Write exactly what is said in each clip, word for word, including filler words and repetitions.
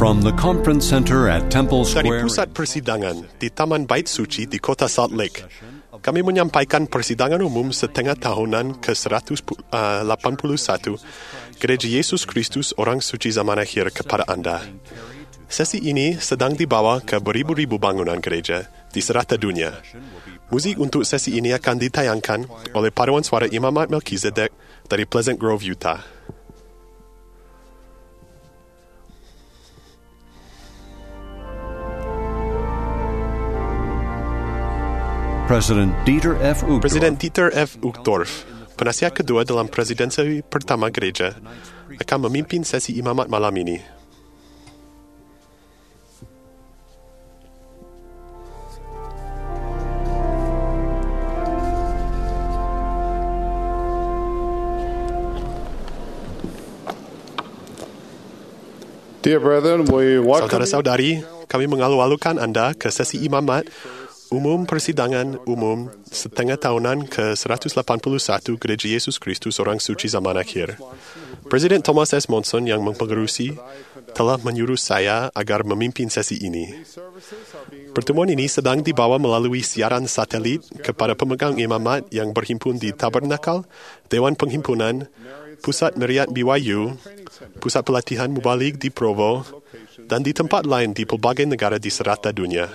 From the conference center at Temple Dari Square, pusat persidangan di Taman Bait Suci di Kota Salt Lake, kami menyampaikan persidangan umum setengah tahunan ke seratus lapan puluh satu Gereja Yesus Kristus Orang Suci Zaman Akhir kepada anda. Sesi ini sedang dibawa ke beribu-ribu bangunan gereja di serata dunia. Muzik untuk sesi ini akan ditayangkan oleh paduan suara Imamat Melchizedek dari Pleasant Grove, Utah. President Dieter F. Uchtdorf, Presiden Dieter F. Uchtdorf, penasihat kedua dalam presidensi pertama gereja, akan memimpin sesi imamat malam ini. Dear brethren, we welcome Saudara-saudari, kami mengalu-alukan anda ke sesi imamat umum persidangan umum setengah tahunan ke seratus lapan puluh satu Gereja Yesus Kristus Orang Suci Zaman Akhir. Presiden Thomas S. Monson yang mempengerusi telah menyuruh saya agar memimpin sesi ini. Pertemuan ini sedang dibawa melalui siaran satelit kepada pemegang imamat yang berhimpun di Tabernakel, Dewan Penghimpunan, Pusat Meriat B Y U, Pusat Pelatihan Mubalik di Provo, dan di tempat lain di pelbagai negara di serata dunia.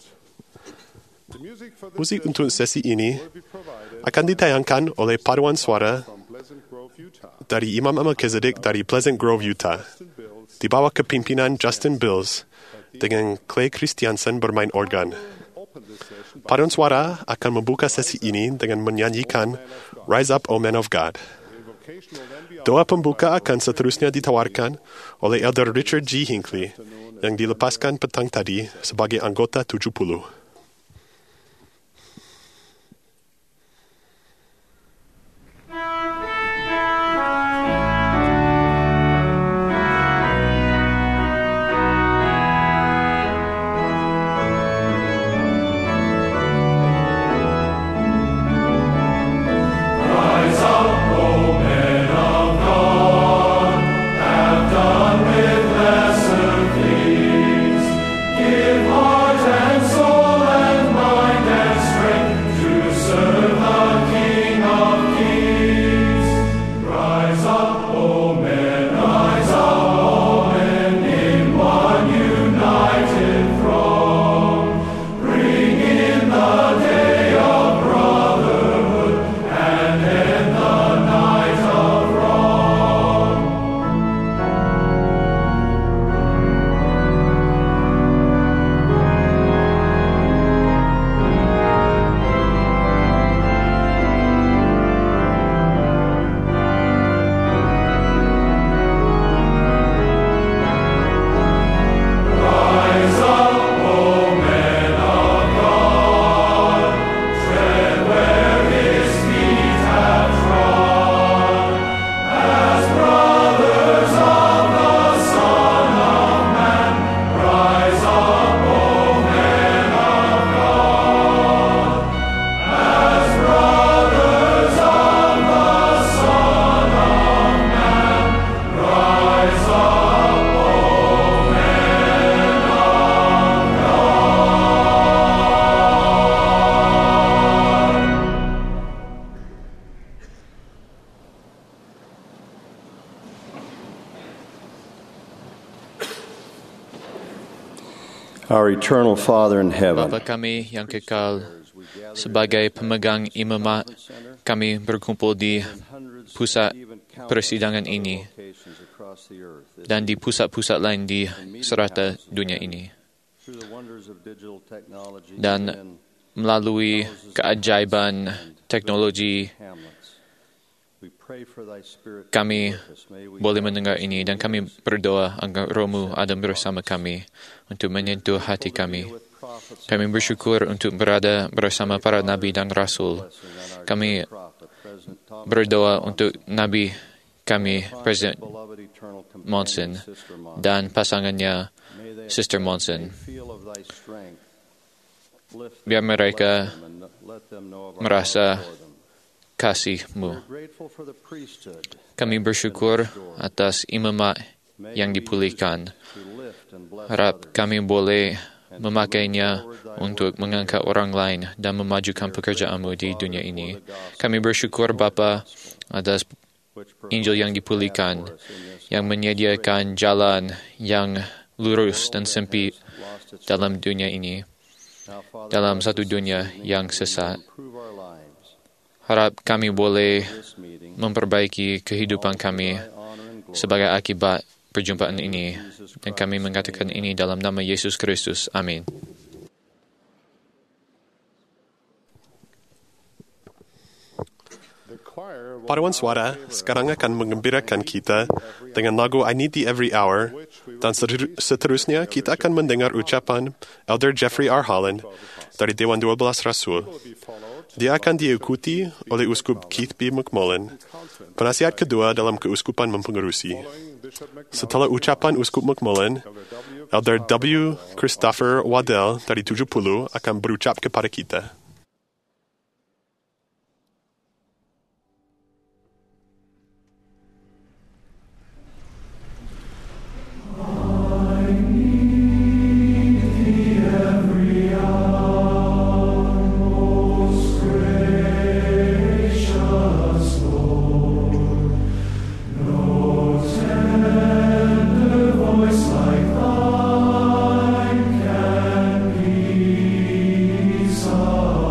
Muzik untuk sesi ini akan ditayangkan oleh paduan suara dari Imam Melchizedek dari Pleasant Grove, Utah, di bawah kepimpinan Justin Bills dengan Clay Christiansen bermain organ. Paduan suara akan membuka sesi ini dengan menyanyikan Rise Up, O Man of God. Doa pembuka akan seterusnya ditawarkan oleh Elder Richard G. Hinckley yang dilepaskan petang tadi sebagai anggota tujuh puluh. Our eternal Father in heaven, Bapa kami yang kekal, sebagai pemegang imamat, kami berkumpul di pusat persidangan ini dan di pusat-pusat lain di serata dunia ini. Dan melalui keajaiban teknologi, kami boleh mendengar ini dan kami berdoa agar Roh-Mu ada bersama kami untuk menyentuh hati kami. Kami bersyukur untuk berada bersama para Nabi dan Rasul. Kami berdoa untuk Nabi kami, Presiden Monson, dan pasangannya, Sister Monson. Biar mereka merasa kasih-Mu. Kami bersyukur atas imamat yang dipulihkan. Harap kami boleh memakainya untuk mengangkat orang lain dan memajukan pekerjaan-Mu di dunia ini. Kami bersyukur Bapa atas Injil yang dipulihkan, yang menyediakan jalan yang lurus dan sempit dalam dunia ini, dalam satu dunia yang sesat. Harap kami boleh memperbaiki kehidupan kami sebagai akibat perjumpaan ini, dan kami mengatakan ini dalam nama Yesus Kristus. Amin. Paduan suara sekarang akan menggembirakan kita dengan lagu I Need Thee Every Hour, dan seterusnya kita akan mendengar ucapan Elder Jeffrey R. Holland dari Dewan dua belas Rasul. Dia akan diikuti oleh Uskup Keith B. McMullen, penasihat kedua dalam keuskupan mempengerusi. Setelah ucapan Uskup McMullen, Elder W. Christopher Waddell dari tujuh puluh akan berucap kepada kita. Like thine can be so.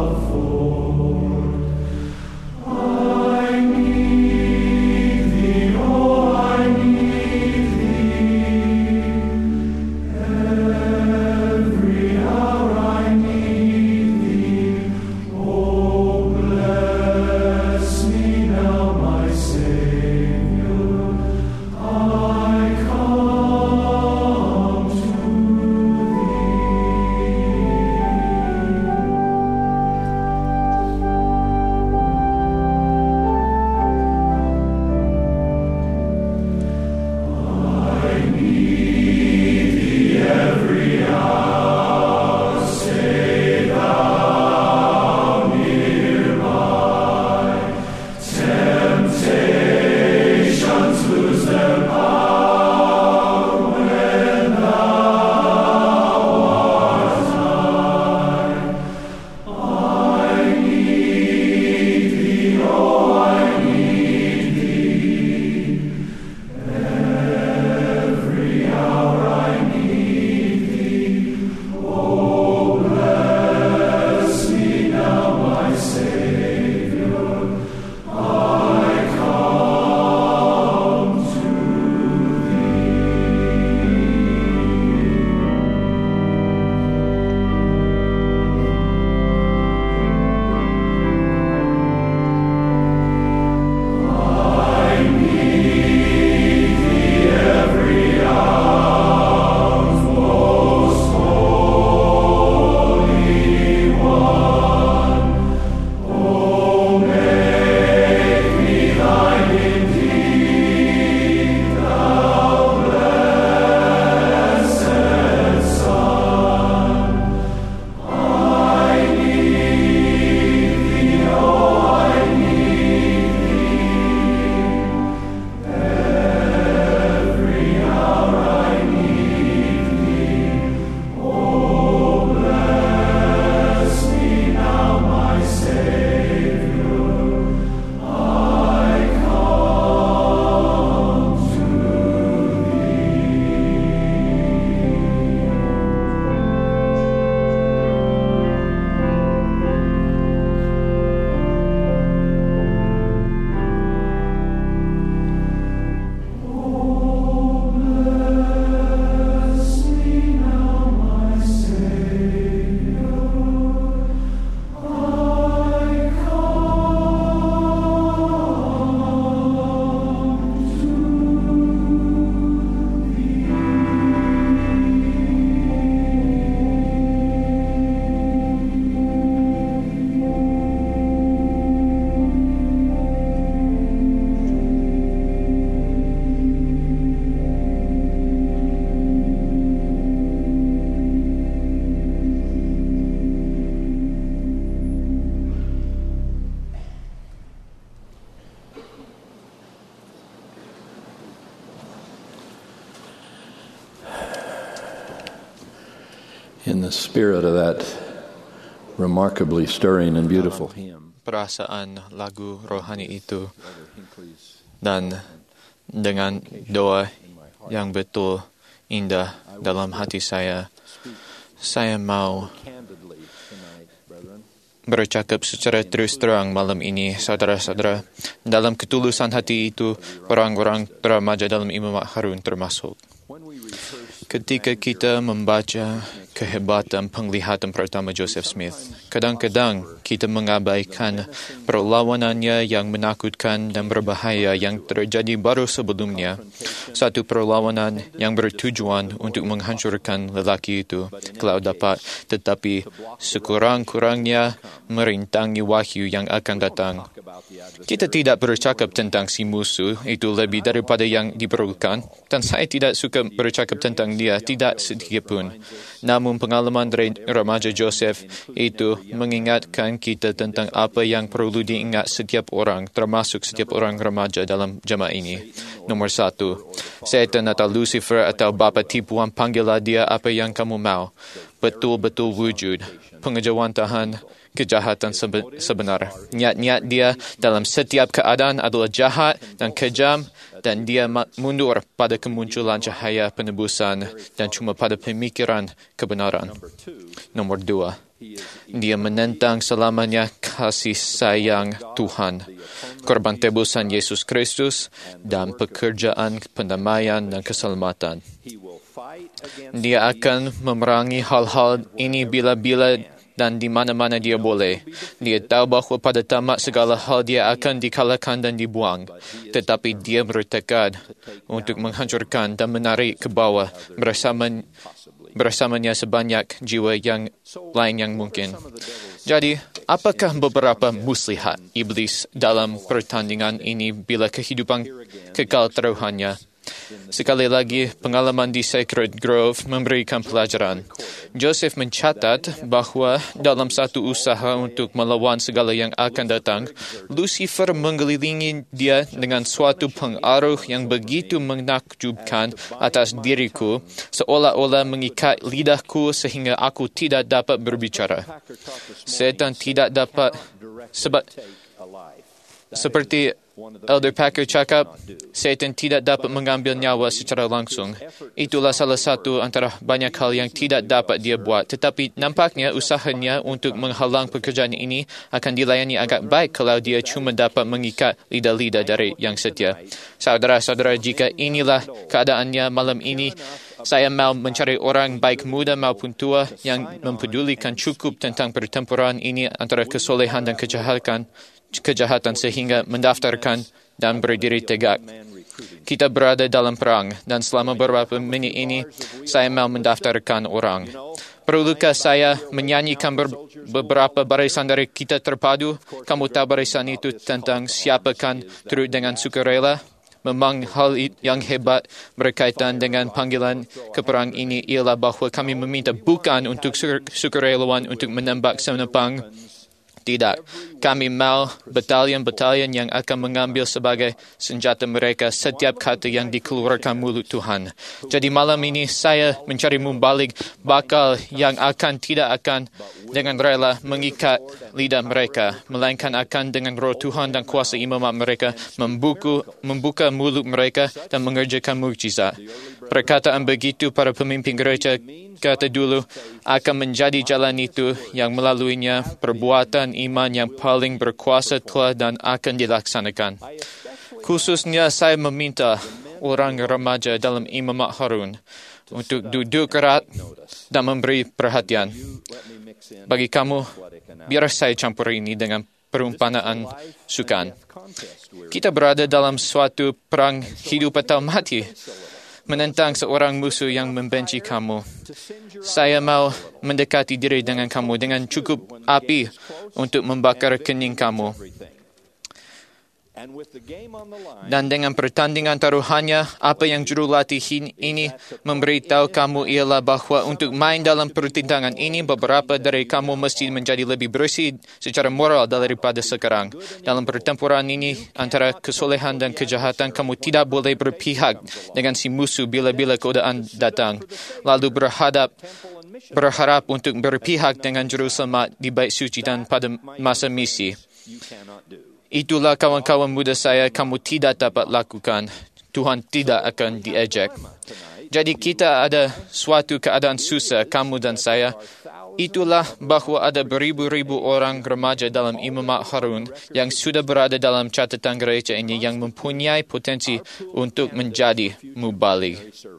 in the spirit of that remarkably stirring and beautiful hymn. Perasaan lagu rohani itu dan dengan doa yang betul indah dalam hati saya, saya mau bercakap secara terus terang malam ini, saudara-saudara. Dalam ketulusan hati itu, orang-orang remaja dalam Imamat Harun termasuk. Ketika kita membaca kehebatan penglihatan pertama Joseph Smith, kadang-kadang kita mengabaikan perlawanannya yang menakutkan dan berbahaya yang terjadi baru sebelumnya. Satu perlawanan yang bertujuan untuk menghancurkan lelaki itu kalau dapat, tetapi sekurang-kurangnya merintangi wahyu yang akan datang. Kita tidak bercakap tentang si musuh itu lebih daripada yang diperlukan, dan saya tidak suka bercakap tentang dia, tidak sedikit pun. Namun pengalaman dari remaja Joseph itu mengingatkan kita tentang apa yang perlu diingat setiap orang, termasuk setiap orang remaja dalam jemaah ini. Nomor satu, setan atau Lucifer atau bapa tipuan, panggillah dia apa yang kamu mau. Betul-betul wujud pengejawantahan kejahatan sebenar. Niat-niat dia dalam setiap keadaan adalah jahat dan kejam, dan dia mundur pada kemunculan cahaya penebusan dan cuma pada pemikiran kebenaran. Nomor dua, dia menentang selamanya kasih sayang Tuhan, korban tebusan Yesus Kristus, dan pekerjaan pendamaian dan keselamatan. Dia akan memerangi hal-hal ini bila-bila dan di mana-mana dia boleh. Dia tahu bahawa pada tamat segala hal dia akan dikalahkan dan dibuang. Tetapi dia bertekad untuk menghancurkan dan menarik ke bawah bersama, bersamanya sebanyak jiwa yang lain yang mungkin. Jadi, apakah beberapa muslihat iblis dalam pertandingan ini bila kehidupan kekal taruhannya? Sekali lagi, pengalaman di Sacred Grove memberikan pelajaran. Joseph mencatat bahawa dalam satu usaha untuk melawan segala yang akan datang, Lucifer mengelilingi dia dengan suatu pengaruh yang begitu menakjubkan atas diriku, seolah-olah mengikat lidahku sehingga aku tidak dapat berbicara. Setan tidak dapat, sebab seperti Elder Packer cakap, setan tidak dapat mengambil nyawa secara langsung. Itulah salah satu antara banyak hal yang tidak dapat dia buat. Tetapi nampaknya usahanya untuk menghalang pekerjaan ini akan dilayani agak baik kalau dia cuma dapat mengikat lidah-lidah dari yang setia. Saudara-saudara, jika inilah keadaannya malam ini, saya mau mencari orang baik muda maupun tua yang mempedulikan cukup tentang pertempuran ini antara kesolehan dan kejahatan, kejahatan sehingga mendaftarkan dan berdiri tegak. Kita berada dalam perang, dan selama beberapa minit ini, saya mau mendaftarkan orang. Perlukah saya menyanyikan ber- beberapa barisan dari kita terpadu? Kamu tahu barisan itu tentang siapakan turut dengan sukarela? Memang hal yang hebat berkaitan dengan panggilan ke perang ini ialah bahawa kami meminta bukan untuk sukarelawan untuk menembak senapang. Tidak, kami mau batalion-batalion yang akan mengambil sebagai senjata mereka setiap kata yang dikeluarkan mulut Tuhan. Jadi malam ini saya mencari membalik bakal yang akan tidak akan dengan rela mengikat lidah mereka, melainkan akan dengan roh Tuhan dan kuasa imamat mereka membuku, membuka mulut mereka dan mengerjakan mukjizat. Perkataan begitu para pemimpin gereja kata dulu akan menjadi jalan itu yang melaluinya perbuatan iman yang paling berkuasa telah dan akan dilaksanakan. Khususnya saya meminta orang remaja dalam Imamat Harun untuk duduk erat dan memberi perhatian. Bagi kamu, biar saya campur ini dengan perumpamaan sukan. Kita berada dalam suatu perang hidup atau mati, menentang seorang musuh yang membenci kamu. Saya mau mendekati diri dengan kamu dengan cukup api untuk membakar kening kamu. Dan dengan pertandingan taruhannya, apa yang jurulatih ini memberitahu kamu ialah bahawa untuk main dalam pertentangan ini, beberapa dari kamu mesti menjadi lebih bersih secara moral daripada sekarang. Dalam pertempuran ini, antara kesolehan dan kejahatan, kamu tidak boleh berpihak dengan si musuh bila-bila godaan datang. Lalu berhadap berharap untuk berpihak dengan juru selamat di bait suci dan pada masa misi. Itulah kawan-kawan muda saya, kamu tidak dapat lakukan. Tuhan tidak akan diejek. Jadi kita ada suatu keadaan susah, kamu dan saya. Itulah bahawa ada beribu-ribu orang remaja dalam Imamat Harun yang sudah berada dalam catatan gereja ini yang mempunyai potensi untuk menjadi mubalik.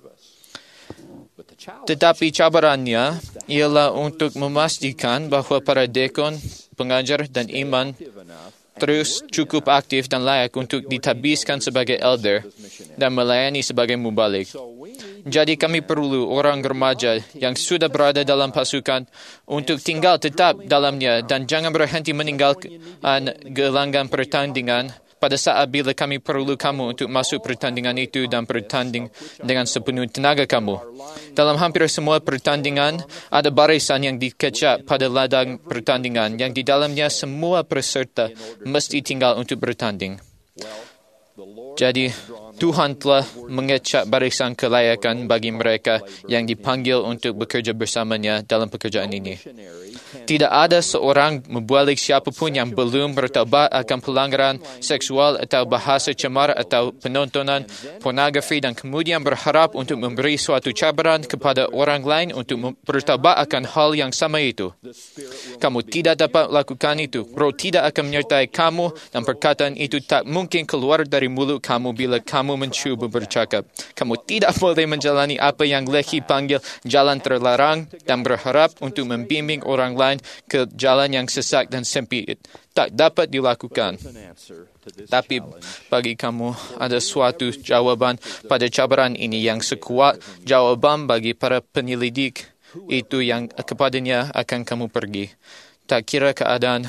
Tetapi cabarannya ialah untuk memastikan bahawa para dekon, pengajar dan iman terus cukup aktif dan layak untuk ditabiskan sebagai elder dan melayani sebagai mubalik. Jadi kami perlu orang remaja yang sudah berada dalam pasukan untuk tinggal tetap dalamnya dan jangan berhenti meninggalkan gelanggang pertandingan pada saat bila kami perlu kamu untuk masuk pertandingan itu dan bertanding dengan sepenuh tenaga kamu. Dalam hampir semua pertandingan, ada barisan yang dikecap pada ladang pertandingan yang di dalamnya semua peserta mesti tinggal untuk bertanding. Jadi, Tuhan telah mengecap barisan kelayakan bagi mereka yang dipanggil untuk bekerja bersamanya dalam pekerjaan ini. Tidak ada seorang mubalik siapapun yang belum bertaubat akan pelanggaran seksual atau bahasa cemar atau penontonan pornografi dan kemudian berharap untuk memberi suatu cabaran kepada orang lain untuk bertaubat akan hal yang sama itu. Kamu tidak dapat lakukan itu. Roh tidak akan menyertai kamu dan perkataan itu tak mungkin keluar dari mulut kamu bila kamu mencuba bercakap. Kamu tidak boleh menjalani apa yang Lehi panggil jalan terlarang dan berharap untuk membimbing orang lain ke jalan yang sesak dan sempit. Tak dapat dilakukan. Tapi bagi kamu ada suatu jawapan pada cabaran ini yang sekuat jawapan bagi para penyelidik itu yang kepadanya akan kamu pergi. Tak kira keadaan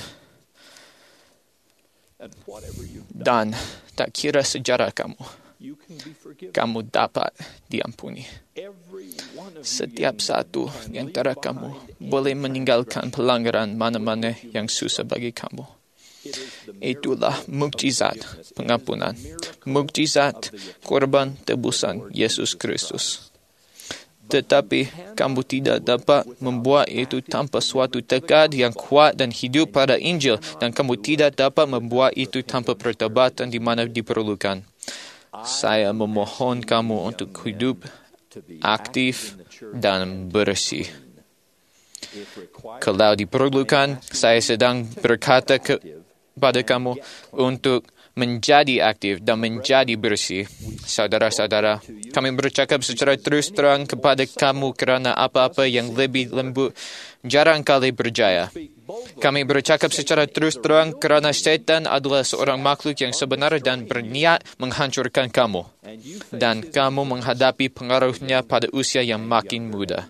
dan tak kira sejarah kamu. Kamu dapat diampuni. Setiap satu di antara kamu boleh meninggalkan pelanggaran mana-mana yang susah bagi kamu. Itulah mukjizat pengampunan, mukjizat korban tebusan Yesus Kristus. Tetapi kamu tidak dapat membuat itu tanpa suatu tekad yang kuat dan hidup pada Injil, dan kamu tidak dapat membuat itu tanpa pertobatan di mana diperlukan. Saya memohon kamu untuk hidup aktif dan bersih. Kalau diperlukan, saya sedang berkata kepada kamu untuk menjadi aktif dan menjadi bersih. Saudara-saudara, kami bercakap secara terus terang kepada kamu kerana apa-apa yang lebih lembut jarang kali berjaya. Kami bercakap secara terus terang kerana syaitan adalah seorang makhluk yang sebenar dan berniat menghancurkan kamu. Dan kamu menghadapi pengaruhnya pada usia yang makin muda.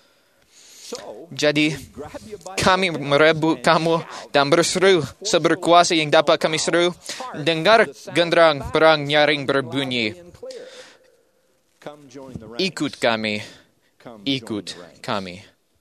Jadi, kami merebut kamu dan berseru seberkuasa yang dapat kami seru. Dengar genderang perang nyaring berbunyi. Ikut kami. Ikut kami.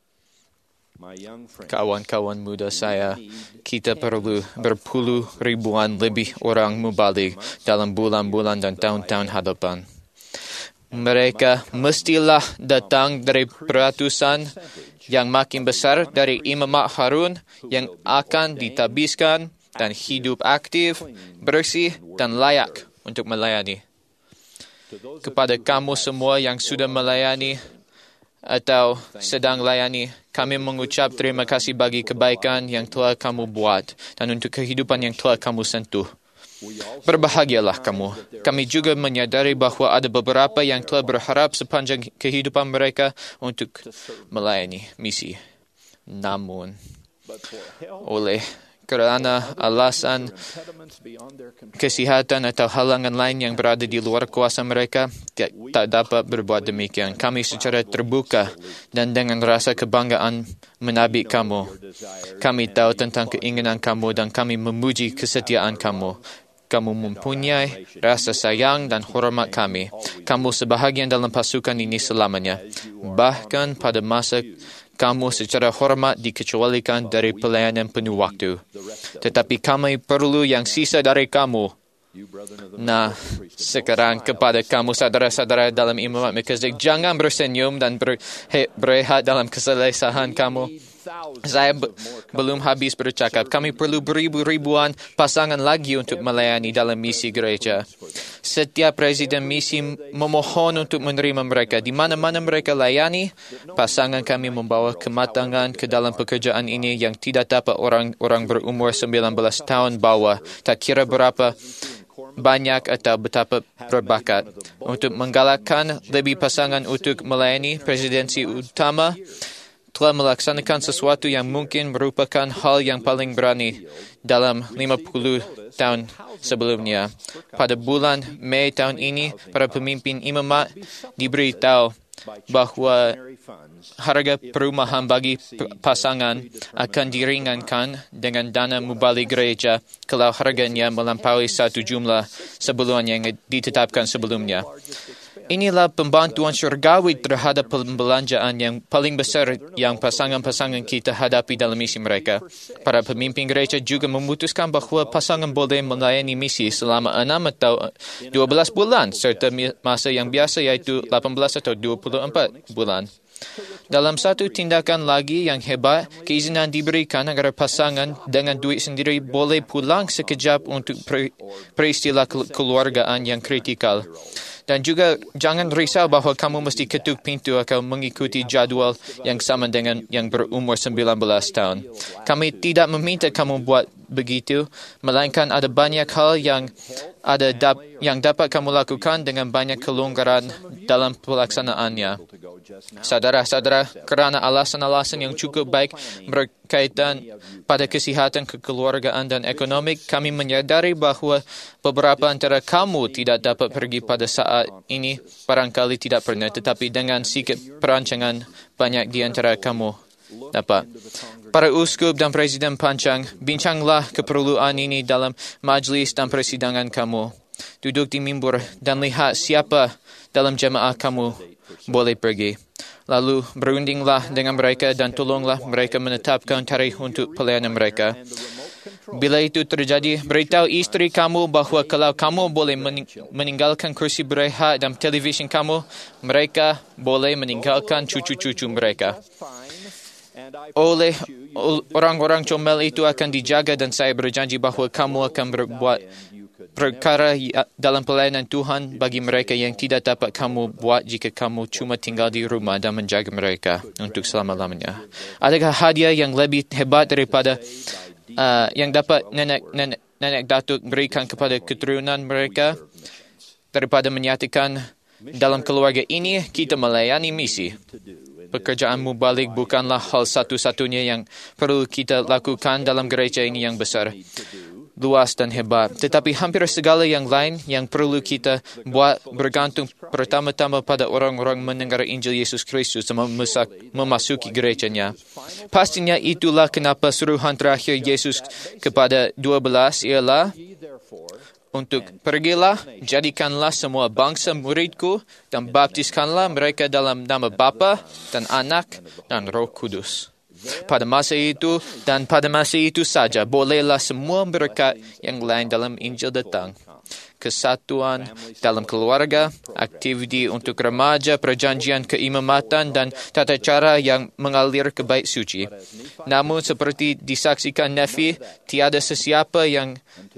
Kawan-kawan muda saya, kita perlu berpuluh ribuan lebih orang mubalik dalam bulan-bulan dan tahun-tahun hadapan. Mereka mestilah datang dari peratusan yang makin besar dari Imamat Harun yang akan ditabiskan dan hidup aktif, bersih dan layak untuk melayani. Kepada kamu semua yang sudah melayani atau sedang layani, kami mengucap terima kasih bagi kebaikan yang telah kamu buat dan untuk kehidupan yang telah kamu sentuh. Berbahagialah kamu. Kami juga menyadari bahawa ada beberapa yang telah berharap sepanjang kehidupan mereka untuk melayani misi. Namun, oleh kerana alasan kesihatan atau halangan lain yang berada di luar kuasa mereka, tak dapat berbuat demikian. Kami secara terbuka dan dengan rasa kebanggaan menabik kamu. Kami tahu tentang keinginan kamu dan kami memuji kesetiaan kamu. Kamu mempunyai rasa sayang dan hormat kami. Kamu sebahagian dalam pasukan ini selamanya. Bahkan pada masa kamu secara hormat dikecualikan dari pelayanan penuh waktu. Tetapi kami perlu yang sisa dari kamu Nah, sekarang kepada kamu saudara-saudara dalam iman Melkisedek, jangan bersenyum dan ber, he, berehat dalam kesalehan kamu. Saya be, belum habis bercakap. Kami perlu beribu-ribuan pasangan lagi untuk melayani dalam misi gereja. Setiap presiden misi memohon untuk menerima mereka. Di mana-mana mereka layani, pasangan kami membawa kematangan ke dalam pekerjaan ini yang tidak dapat orang-orang berumur sembilan belas tahun bawah. Tak kira berapa banyak atau betapa berbakat. Untuk menggalakkan lebih pasangan untuk melayani, presidensi utama telah melaksanakan sesuatu yang mungkin merupakan hal yang paling berani dalam lima puluh tahun sebelumnya. Pada bulan Mei tahun ini, para pemimpin imamat diberitahu bahawa harga perumahan bagi pasangan akan diringankan dengan dana mubalik gereja kalau harganya melampaui satu jumlah sebelum yang ditetapkan sebelumnya. Inilah pembantuan syurgawi terhadap pembelanjaan yang paling besar yang pasangan-pasangan kita hadapi dalam misi mereka. Para pemimpin gereja juga memutuskan bahawa pasangan boleh melayani misi selama enam atau dua belas bulan serta masa yang biasa iaitu lapan belas atau dua puluh empat bulan. Dalam satu tindakan lagi yang hebat, keizinan diberikan agar pasangan dengan duit sendiri boleh pulang sekejap untuk peristiwa keluargaan yang kritikal. Dan juga jangan risau bahawa kamu mesti ketuk pintu atau mengikuti jadual yang sama dengan yang berumur sembilan belas tahun. Kami tidak meminta kamu buat begitu, melainkan ada banyak hal yang ada dap, yang dapat kamu lakukan dengan banyak kelonggaran dalam pelaksanaannya. Saudara-saudara, kerana alasan-alasan yang cukup baik berkaitan pada kesihatan, kekeluargaan dan ekonomi, kami menyadari bahawa beberapa antara kamu tidak dapat pergi pada saat ini, barangkali tidak pernah, tetapi dengan sikit perancangan banyak di antara kamu dapat. Para uskup dan presiden pancang, bincanglah keperluan ini dalam majlis dan persidangan kamu. Duduk di mimbar dan lihat siapa dalam jemaah kamu boleh pergi. Lalu berundinglah dengan mereka dan tolonglah mereka menetapkan tarikh untuk pelayanan mereka. Bila itu terjadi, beritahu isteri kamu bahawa kalau kamu boleh meninggalkan kursi berehat dan televisyen kamu, mereka boleh meninggalkan cucu-cucu mereka. Oleh orang-orang comel itu akan dijaga dan saya berjanji bahawa kamu akan berbuat perkara dalam pelayanan Tuhan bagi mereka yang tidak dapat kamu buat jika kamu cuma tinggal di rumah dan menjaga mereka untuk selama-lamanya. Adakah hadiah yang lebih hebat daripada uh, yang dapat nenek-nenek nenek datuk berikan kepada keturunan mereka daripada menyatakan dalam keluarga ini kita melayani misi? Pekerjaan mubalik bukanlah hal satu-satunya yang perlu kita lakukan dalam gereja ini yang besar, luas dan hebat. Tetapi hampir segala yang lain yang perlu kita buat bergantung pertama-tama pada orang-orang mendengar Injil Yesus Kristus dan memasuki gerejanya. Pastinya itulah kenapa suruhan terakhir Yesus kepada dua belas ialah untuk pergilah, jadikanlah semua bangsa muridku dan baptiskanlah mereka dalam nama Bapa dan Anak dan Roh Kudus. Pada masa itu dan pada masa itu saja, bolehlah semua berkat yang lain dalam Injil datang. Kesatuan dalam keluarga, aktiviti untuk remaja, perjanjian keimamatan dan tata cara yang mengalir ke bait suci. Namun seperti disaksikan Nefi, tiada sesiapa yang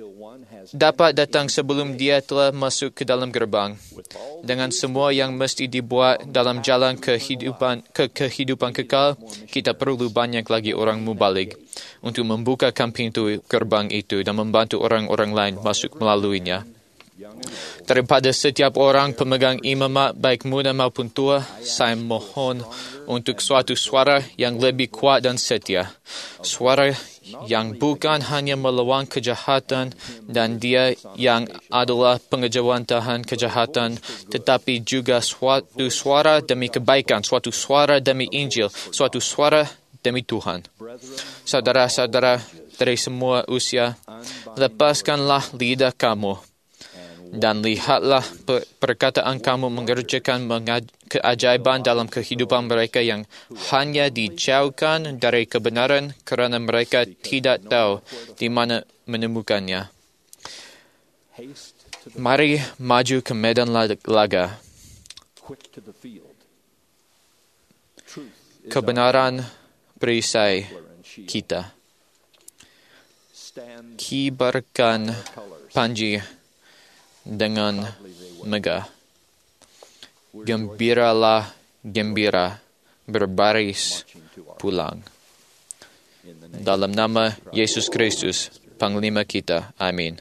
dapat datang sebelum dia telah masuk ke dalam gerbang. Dengan semua yang mesti dibuat dalam jalan kehidupan, ke kehidupan kekal, kita perlu banyak lagi orang mubalik untuk membukakan pintu gerbang itu dan membantu orang-orang lain masuk melaluinya. Daripada setiap orang pemegang imamat, baik muda maupun tua, saya mohon untuk suatu suara yang lebih kuat dan setia. Suara yang bukan hanya melawan kejahatan dan dia yang adalah pengejawantahan kejahatan, tetapi juga suatu suara demi kebaikan, suatu suara demi Injil, suatu suara demi Tuhan. Saudara-saudara dari semua usia, lepaskanlah lidah kamu dan lihatlah perkataan kamu mengerjakan keajaiban dalam kehidupan mereka yang hanya dijauhkan dari kebenaran kerana mereka tidak tahu di mana menemukannya. Mari maju ke medan laga. Kebenaran perisai kita. Kibarkan panji dengan megah. Gembiralah gembira berbaris pulang. Dalam nama Yesus Kristus, Panglima kita. Amin.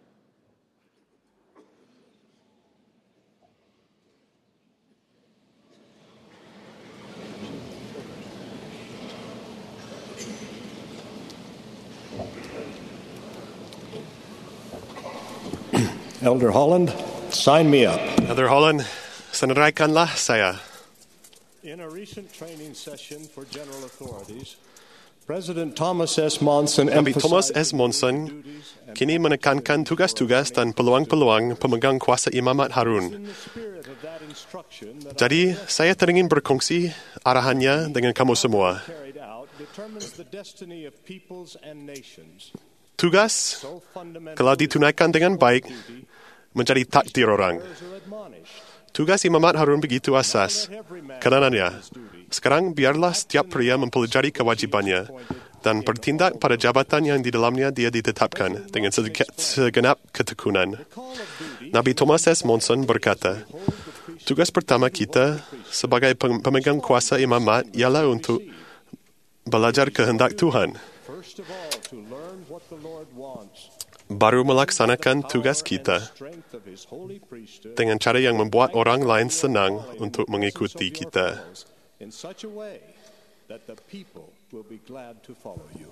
Elder Holland, sign me up. Elder Holland, senaraikanlah saya. In a recent training session for general authorities, President Thomas S. Monson Nabi Thomas emphasized S. Monson kini menekankan tugas-tugas dan peluang-peluang pemegang kuasa imamat Harun. in the spirit of that instruction that Jadi, saya teringin berkongsi arahannya dengan kamu semua. carried out determines the destiny of peoples and nations. Tugas, So fundamental kalau ditunaikan dengan baik, menjadi takdir orang. are admonished. Tugas imamat Harun begitu asas. Karenanya, sekarang biarlah setiap pria mempelajari kewajibannya dan bertindak pada jabatan yang di dalamnya dia ditetapkan dengan sege- segenap ketekunan. Nabi Thomas S. Monson berkata, tugas pertama kita sebagai pem- pemegang kuasa imamat ialah untuk belajar kehendak Tuhan, First of all, to learn what the Lord wants. baru melaksanakan tugas kita Strength of his holy priesthood dengan cara yang membuat orang lain senang untuk mengikuti kita. in such a way that the people will be glad to follow you.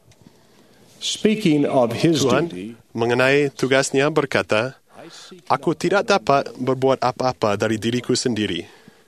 Speaking of his Tuhan duty, mengenai tugasnya berkata, I seek aku tidak dapat berbuat apa-apa dari diriku sendiri.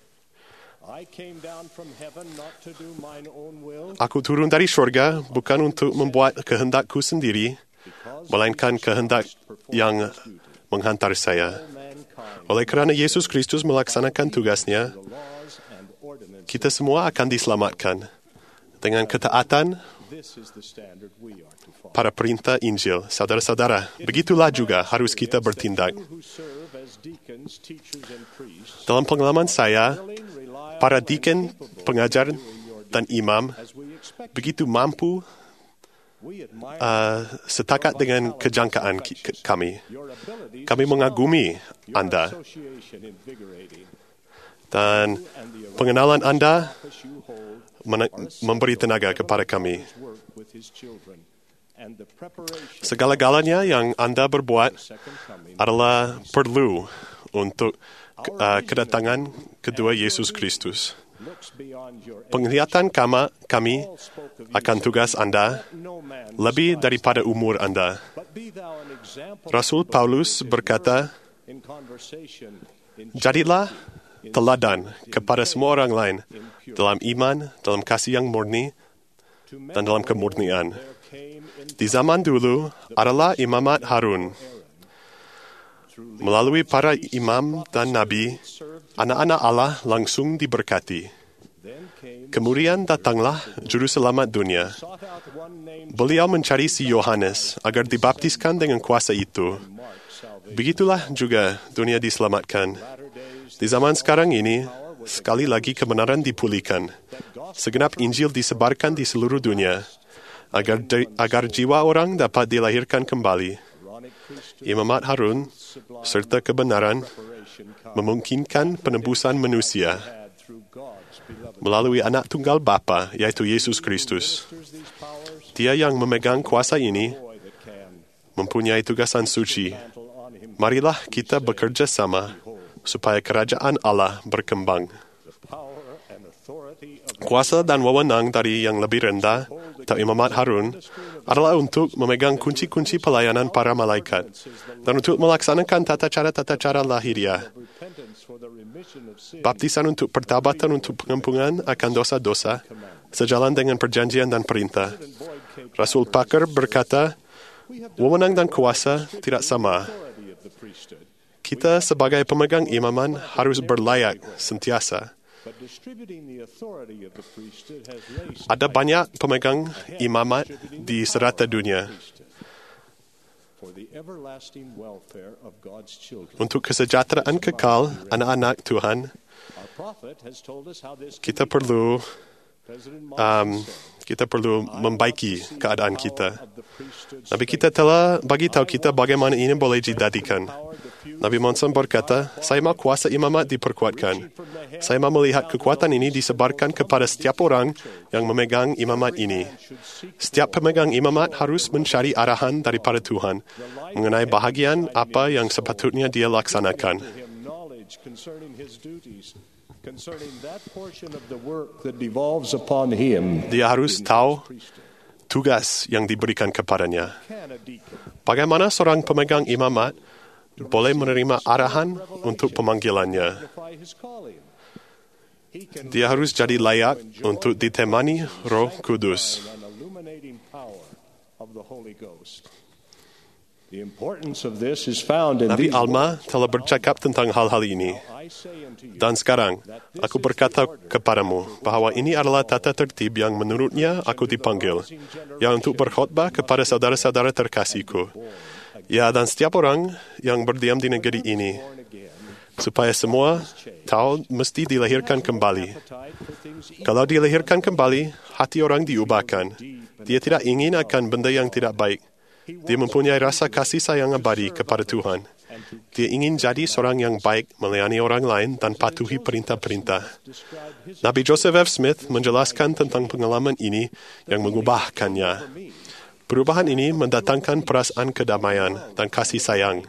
I came down from heaven not to do mine own will, Aku turun dari syurga bukan untuk membuat kehendakku sendiri, melainkan kehendak yang menghantar saya. mankind, Oleh kerana Yesus Kristus melaksanakan tugasnya, laws and ordinances. kita semua akan diselamatkan dengan ketaatan This is the standard we are to follow. pada perintah Injil. Saudara-saudara, begitulah juga harus kita bertindak. Who serve as deacons, teachers, and priests, Dalam pengalaman saya, willing, reliable, para deacon, pengajar, dan imam as we expect. begitu mampu We admire uh, setakat dengan kejangkaan ki- ke- kami. your ability, Kami mengagumi your anda association invigorating, dan and the pengenalan anda office you hold men- memberi tenaga kepada kami. his work with his children, and the preparation Segala-galanya yang anda berbuat second coming adalah perlu untuk uh, kedatangan kedua Yesus Kristus. looks beyond your Penglihatan kama, kami akan tugas anda no man, lebih daripada umur anda. but be thou an example Rasul Paulus berkata, in conversation, in jadilah teladan kepada semua orang lain dalam iman, dalam kasih yang murni, to men dan dalam kemurnian. there came in Di zaman dulu adalah imamat Harun. Melalui para imam dan nabi, anak-anak Allah langsung diberkati. then came Kemudian datanglah juru selamat dunia. sought out one named Beliau mencari si Yohanes agar dibaptiskan dengan kuasa itu. Mark salvation. Begitulah juga dunia diselamatkan. Latter days Di zaman sekarang ini, sekali lagi kebenaran dipulihkan. Segenap Injil disebarkan di seluruh dunia, agar di- agar jiwa orang dapat dilahirkan kembali. Aaronic priesthood Imamat Harun serta kebenaran preparation come memungkinkan penebusan manusia had through God's beloved melalui anak tunggal Bapa, yaitu Yesus Kristus. ministers these powers. Dia yang memegang kuasa ini Boy that can mempunyai tugasan suci. mantle on him Marilah kita bekerja sama supaya kerajaan Allah berkembang. the power and authority of Kuasa dan wewenang dari yang lebih rendah, atau Imamat Harun, adalah untuk memegang kunci-kunci pelayanan para malaikat dan untuk melaksanakan tata cara-tata cara lahiriah. repentance for the remission of sin. Baptisan untuk pertabatan untuk pengampunan akan dosa-dosa, sejalan dengan perjanjian dan perintah. Rasul Parker berkata, wewenang dan kuasa tidak sama. Authority of the priesthood, Kita sebagai pemegang imaman harus berlayak sentiasa. but distributing the authority of the priesthood has raised Ada banyak pemegang imamat di serata dunia. for the everlasting welfare of God's children. untuk kesejahteraan kekal anak-anak Tuhan, Our prophet has told us how this kita can be perlu done. President um, Monson said, kita perlu membaiki keadaan kita. of the priesthood Nabi kita telah bagi tahu kita bagaimana ini boleh dijadikan. Nabi Monson berkata, saya mau kuasa imamat diperkuatkan. Saya mau melihat kekuatan ini disebarkan kepada setiap orang yang memegang imamat ini. Setiap pemegang imamat harus mencari arahan daripada Tuhan mengenai bahagian apa yang sepatutnya dia laksanakan. to him knowledge concerning his duties, concerning that portion of the work that devolves upon him. Dia harus tahu tugas yang diberikan kepadanya. Can a deacon Bagaimana seorang pemegang imamat boleh menerima arahan untuk pemanggilannya? identify his calling? He can Dia harus jadi layak untuk ditemani Roh Kudus. an illuminating power of the Holy Ghost. The importance of this is found in Nabi these Alma telah bercakap tentang hal-hal ini. I say unto you, Dan sekarang, aku berkata kepadamu bahawa ini adalah tata tertib yang menurutnya aku dipanggil, yang untuk berkhotbah kepada saudara-saudara terkasihku. Ya, dan setiap orang yang berdiam di negeri ini, born again, supaya semua tahu mesti dilahirkan kembali. appetite for things evil, Kalau dilahirkan kembali, hati orang diubahkan. Dia tidak ingin akan benda yang tidak baik. Dia mempunyai rasa kasih sayang abadi kepada Tuhan. Dia ingin jadi seorang yang baik, melayani orang lain dan patuhi perintah-perintah. describe his Nabi Joseph F. Smith menjelaskan tentang pengalaman ini yang mengubahkannya. Perubahan ini mendatangkan perasaan kedamaian dan kasih sayang.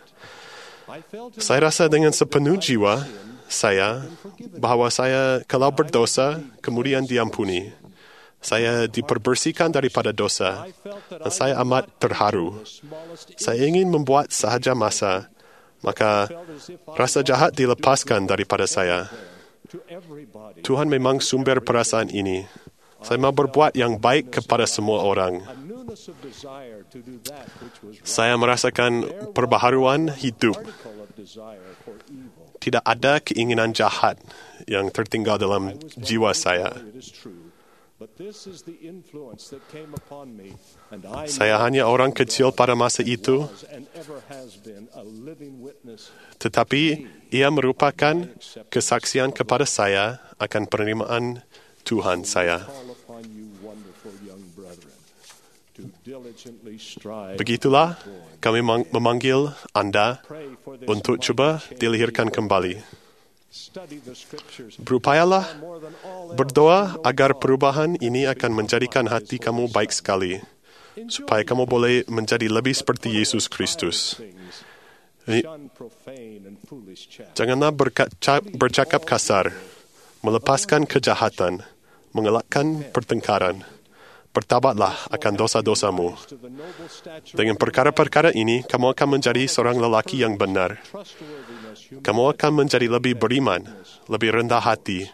I felt Saya rasa dengan sepenuh jiwa saya bahawa saya kalau berdosa kemudian diampuni. Saya diperbersihkan daripada dosa dan saya amat terharu. Saya ingin membuat sahaja masa, maka rasa jahat dilepaskan daripada saya. to everybody Tuhan memang sumber perasaan ini. Saya mau berbuat yang baik kepada semua orang. a newness of desire to do that which was right, Saya merasakan perbaharuan hidup. particle of desire for evil. Tidak ada keinginan jahat yang tertinggal dalam jiwa saya. It is true, but this is the influence that came upon me, and I Saya hanya orang kecil pada masa itu, was and ever has been a living witness. tetapi ia merupakan kesaksian kepada saya akan penerimaan Tuhan saya. Call upon you, wonderful young brethren, to diligently strive. Begitulah kami mang- memanggil Anda Pray for this untuk mighty cuba change. dilahirkan kembali. Study the scriptures Berupayalah more than all else. berdoa agar perubahan ini akan menjadikan hati kamu baik sekali, supaya kamu boleh menjadi lebih seperti Yesus Kristus. Things. Ini- Shun profane and foolish chat. Janganlah berkaca- bercakap kasar, melepaskan kejahatan, mengelakkan pertengkaran. Bertabatlah akan dosa-dosamu. To the noble stature Dengan perkara-perkara ini, kamu akan menjadi seorang lelaki yang benar. trustworthiness, humility. Kamu akan menjadi lebih beriman, lebih rendah hati.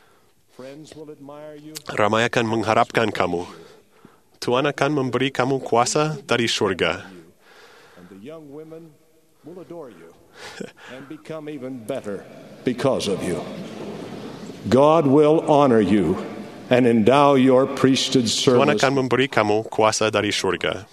Friends will admire you. Ramai akan mengharapkan kamu. Tuhan akan memberi kamu kuasa dari syurga. And the young women will adore you and become even better because of you. God will honor you and endow your priesthood Tuhan service. akan memberi kamu kuasa dari syurga.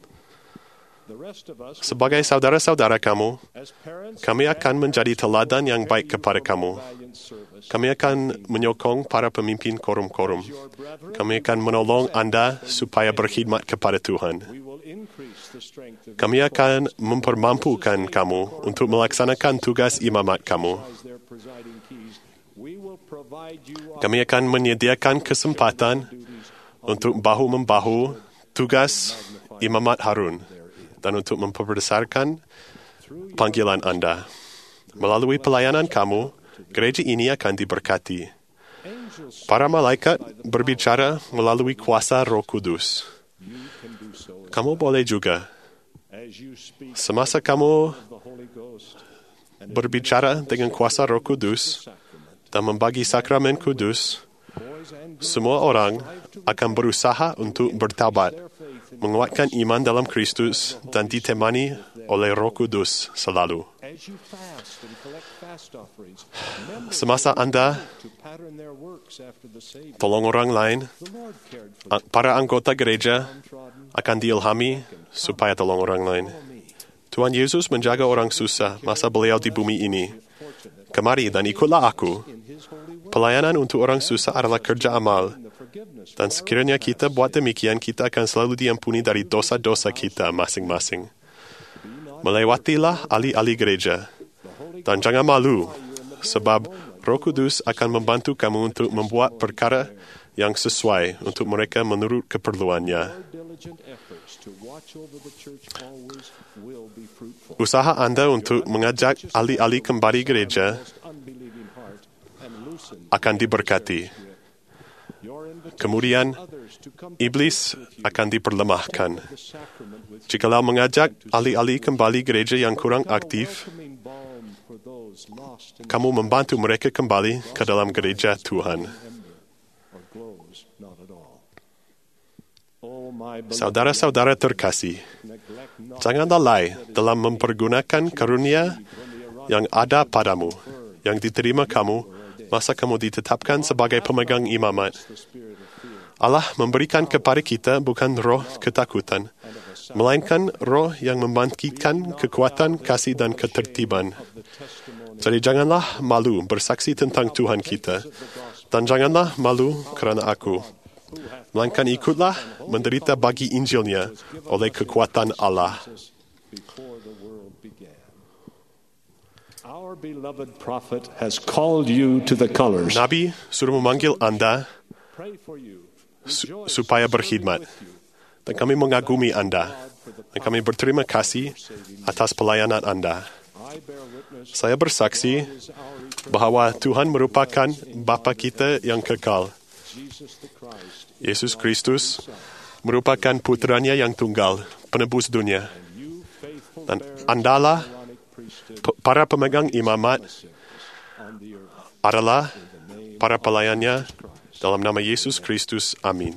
The rest of us, Sebagai saudara-saudara kamu, as parents, kami akan menjadi teladan yang baik kepada kamu. valiant service. Kami akan menyokong para pemimpin korum-korum. Kami akan menolong Anda supaya berkhidmat kepada Tuhan. We will increase the strength of Kami akan mempermampukan kamu untuk melaksanakan tugas imamat kamu. their presiding keys. We will provide you Kami akan menyediakan kesempatan untuk bahu-membahu tugas imamat Harun dan untuk memperbesarkan panggilan Anda. Melalui pelayanan kamu, gereja ini akan diberkati. angels. Para malaikat berbicara melalui kuasa Roh Kudus. You can do so Kamu boleh juga, as you speak semasa kamu the Holy Ghost berbicara dengan kuasa Roh Kudus dan membagi sakramen kudus, boys and semua orang akan berusaha untuk bertaubat, menguatkan iman dalam Kristus dan ditemani oleh Roh Kudus selalu. as you fast and collect fast offerings, members Semasa Anda to pattern their works after the Savior. tolong orang lain, The Lord cared for a- para anggota gereja downtrodden. akan diilhami supaya tolong orang lain. Follow me. Tuhan Yesus menjaga orang susah masa beliau di bumi ini. Kemari dan ikutlah aku. Pelayanan untuk orang susah adalah kerja amal. Dan sekiranya kita buat demikian, kita akan selalu diampuni dari dosa-dosa kita masing-masing. Melewatilah ahli-ahli gereja. Dan jangan malu, sebab Roh Kudus akan membantu kamu untuk membuat perkara yang sesuai untuk mereka menurut keperluannya. Usaha anda untuk mengajak ahli-ahli kembali gereja akan diberkati. Kemudian, iblis akan diperlemahkan. Jikalau mengajak ahli-ahli kembali gereja yang kurang aktif, kamu membantu mereka kembali ke dalam gereja Tuhan. Saudara-saudara terkasih, jangan lalai dalam mempergunakan karunia yang ada padamu, yang diterima kamu masa kamu ditetapkan sebagai pemegang imamat. Allah memberikan kepada kita bukan roh ketakutan, melainkan roh yang membangkitkan kekuatan, kasih dan ketertiban. Jadi janganlah malu bersaksi tentang Tuhan kita, dan janganlah malu kerana aku, melainkan ikutlah menderita bagi Injilnya oleh kekuatan Allah. Our beloved prophet has called you to the colors. Nabi suruh memanggil anda su- supaya berkhidmat. Dan kami mengagumi anda. Dan kami berterima kasih atas pelayanan anda. Saya bersaksi bahawa Tuhan merupakan Bapa kita yang kekal. Yesus Kristus merupakan putranya yang tunggal, penebus dunia. Dan andalah para pemegang imamat adalah para pelayannya dalam nama Yesus Kristus. Amin.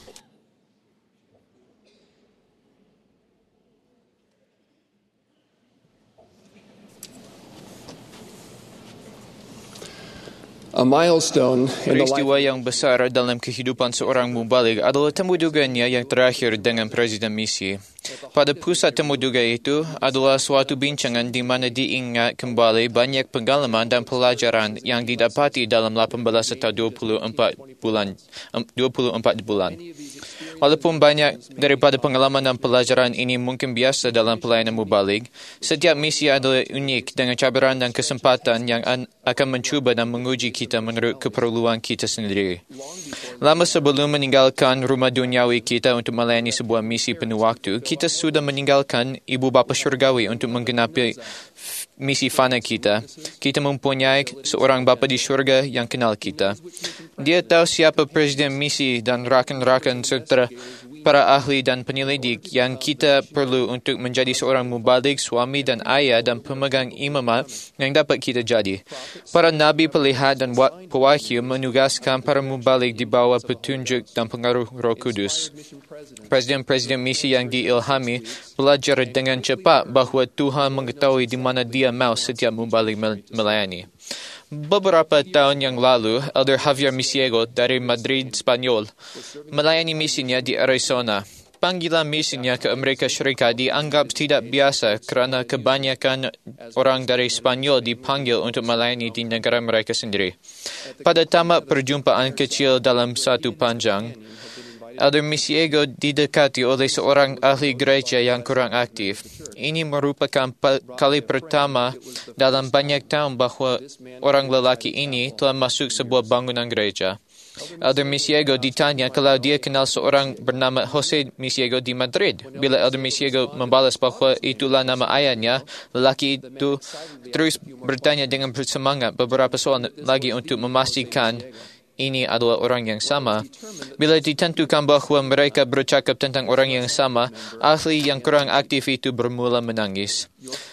A milestone in the life Peristiwa yang besar dalam kehidupan seorang mubalig adalah temudugannya yang terakhir dengan Presiden Misi. Pada pusat temuduga itu adalah suatu bincangan di mana diingat kembali banyak pengalaman dan pelajaran yang didapati dalam lapan belas atau dua puluh empat bulan. dua puluh empat bulan. Walaupun banyak daripada pengalaman dan pelajaran ini mungkin biasa dalam pelayanan mubalig, setiap misi adalah unik dengan cabaran dan kesempatan yang akan mencuba dan menguji kita menurut keperluan kita sendiri. Lama sebelum meninggalkan rumah duniawi kita untuk melayani sebuah misi penuh waktu, kita sudah meninggalkan Ibu Bapa Syurgawi untuk menggenapi misi fana kita. Kita mempunyai seorang Bapa di syurga yang kenal kita. Dia tahu siapa Presiden Misi dan rakan-rakan serta para ahli dan penyelidik yang kita perlu untuk menjadi seorang mubalig, suami dan ayah dan pemegang imamat yang dapat kita jadi. Para nabi pelihat dan pewahyu menugaskan para mubalig di bawah petunjuk dan pengaruh Roh Kudus. Presiden-presiden misi yang diilhami belajar dengan cepat bahawa Tuhan mengetahui di mana Dia mahu setiap mubalig melayani. Beberapa tahun yang lalu, Elder Javier Misiego dari Madrid, Spanyol, melayani misinya di Arizona. Panggilan misinya ke Amerika Syarikat dianggap tidak biasa kerana kebanyakan orang dari Spanyol dipanggil untuk melayani di negara mereka sendiri. Pada tamat perjumpaan kecil dalam satu panjang, Elder Misiego didekati oleh seorang ahli gereja yang kurang aktif. Ini merupakan kali pertama dalam banyak tahun bahawa orang lelaki ini telah masuk sebuah bangunan gereja. Elder Misiego ditanya kalau dia kenal seorang bernama Jose Misiego di Madrid. Bila Elder Misiego membalas bahawa itulah nama ayahnya, lelaki itu terus bertanya dengan bersemangat beberapa soal lagi untuk memastikan ini adalah orang yang sama. Bila ditentukan bahawa mereka bercakap tentang orang yang sama, ahli yang kurang aktif itu bermula menangis.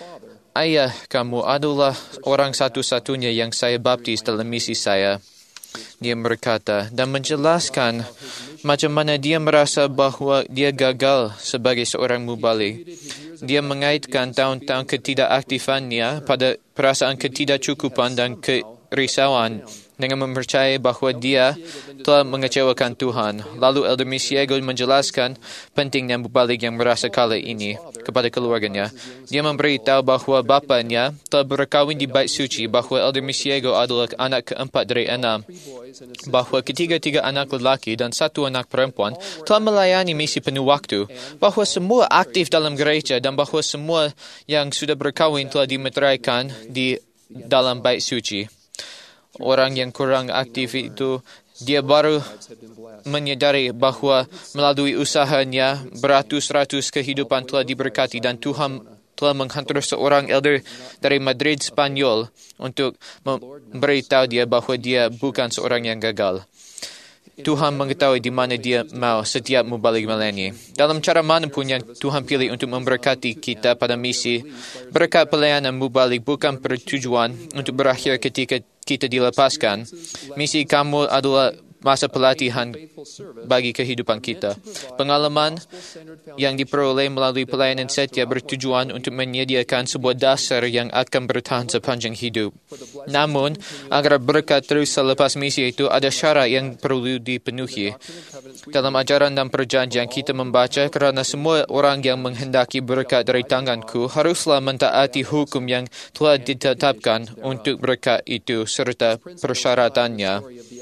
Ayah kamu adalah orang satu-satunya yang saya baptis dalam misi saya, dia berkata, dan menjelaskan macam mana dia merasa bahawa dia gagal sebagai seorang mubalig. Dia mengaitkan tahun-tahun ketidakaktifannya pada perasaan ketidakcukupan dan kerisauan dengan mempercayai bahawa dia telah mengecewakan Tuhan. Lalu Elder Misiego menjelaskan pentingnya mubalik yang merasa kalah ini kepada keluarganya. Dia memberitahu bahawa bapanya telah berkahwin di Bait Suci, bahawa Elder Misiego adalah anak keempat dari enam, bahawa ketiga-tiga anak lelaki dan satu anak perempuan telah melayani misi penuh waktu, bahawa semua aktif dalam gereja dan bahawa semua yang sudah berkahwin telah dimeteraikan di dalam Bait Suci. Orang yang kurang aktif itu, dia baru menyadari bahawa melalui usahanya beratus-ratus kehidupan telah diberkati dan Tuhan telah menghantar seorang elder dari Madrid, Spanyol untuk memberitahu dia bahawa dia bukan seorang yang gagal. Tuhan mengetahui di mana dia mau setiap mubalik melayani. Dalam cara manapun yang Tuhan pilih untuk memberkati kita pada misi, berkat pelayanan mubalik bukan bertujuan untuk berakhir ketika kita dilepaskan. Misi kamu adalah masa pelatihan bagi kehidupan kita. Pengalaman yang diperoleh melalui pelayanan setia bertujuan untuk menyediakan sebuah dasar yang akan bertahan sepanjang hidup. Namun, agar berkat terus selepas misi itu, ada syarat yang perlu dipenuhi. Dalam ajaran dan perjanjian kita membaca, kerana semua orang yang menghendaki berkat dari tanganku haruslah mentaati hukum yang telah ditetapkan untuk berkat itu serta persyaratannya.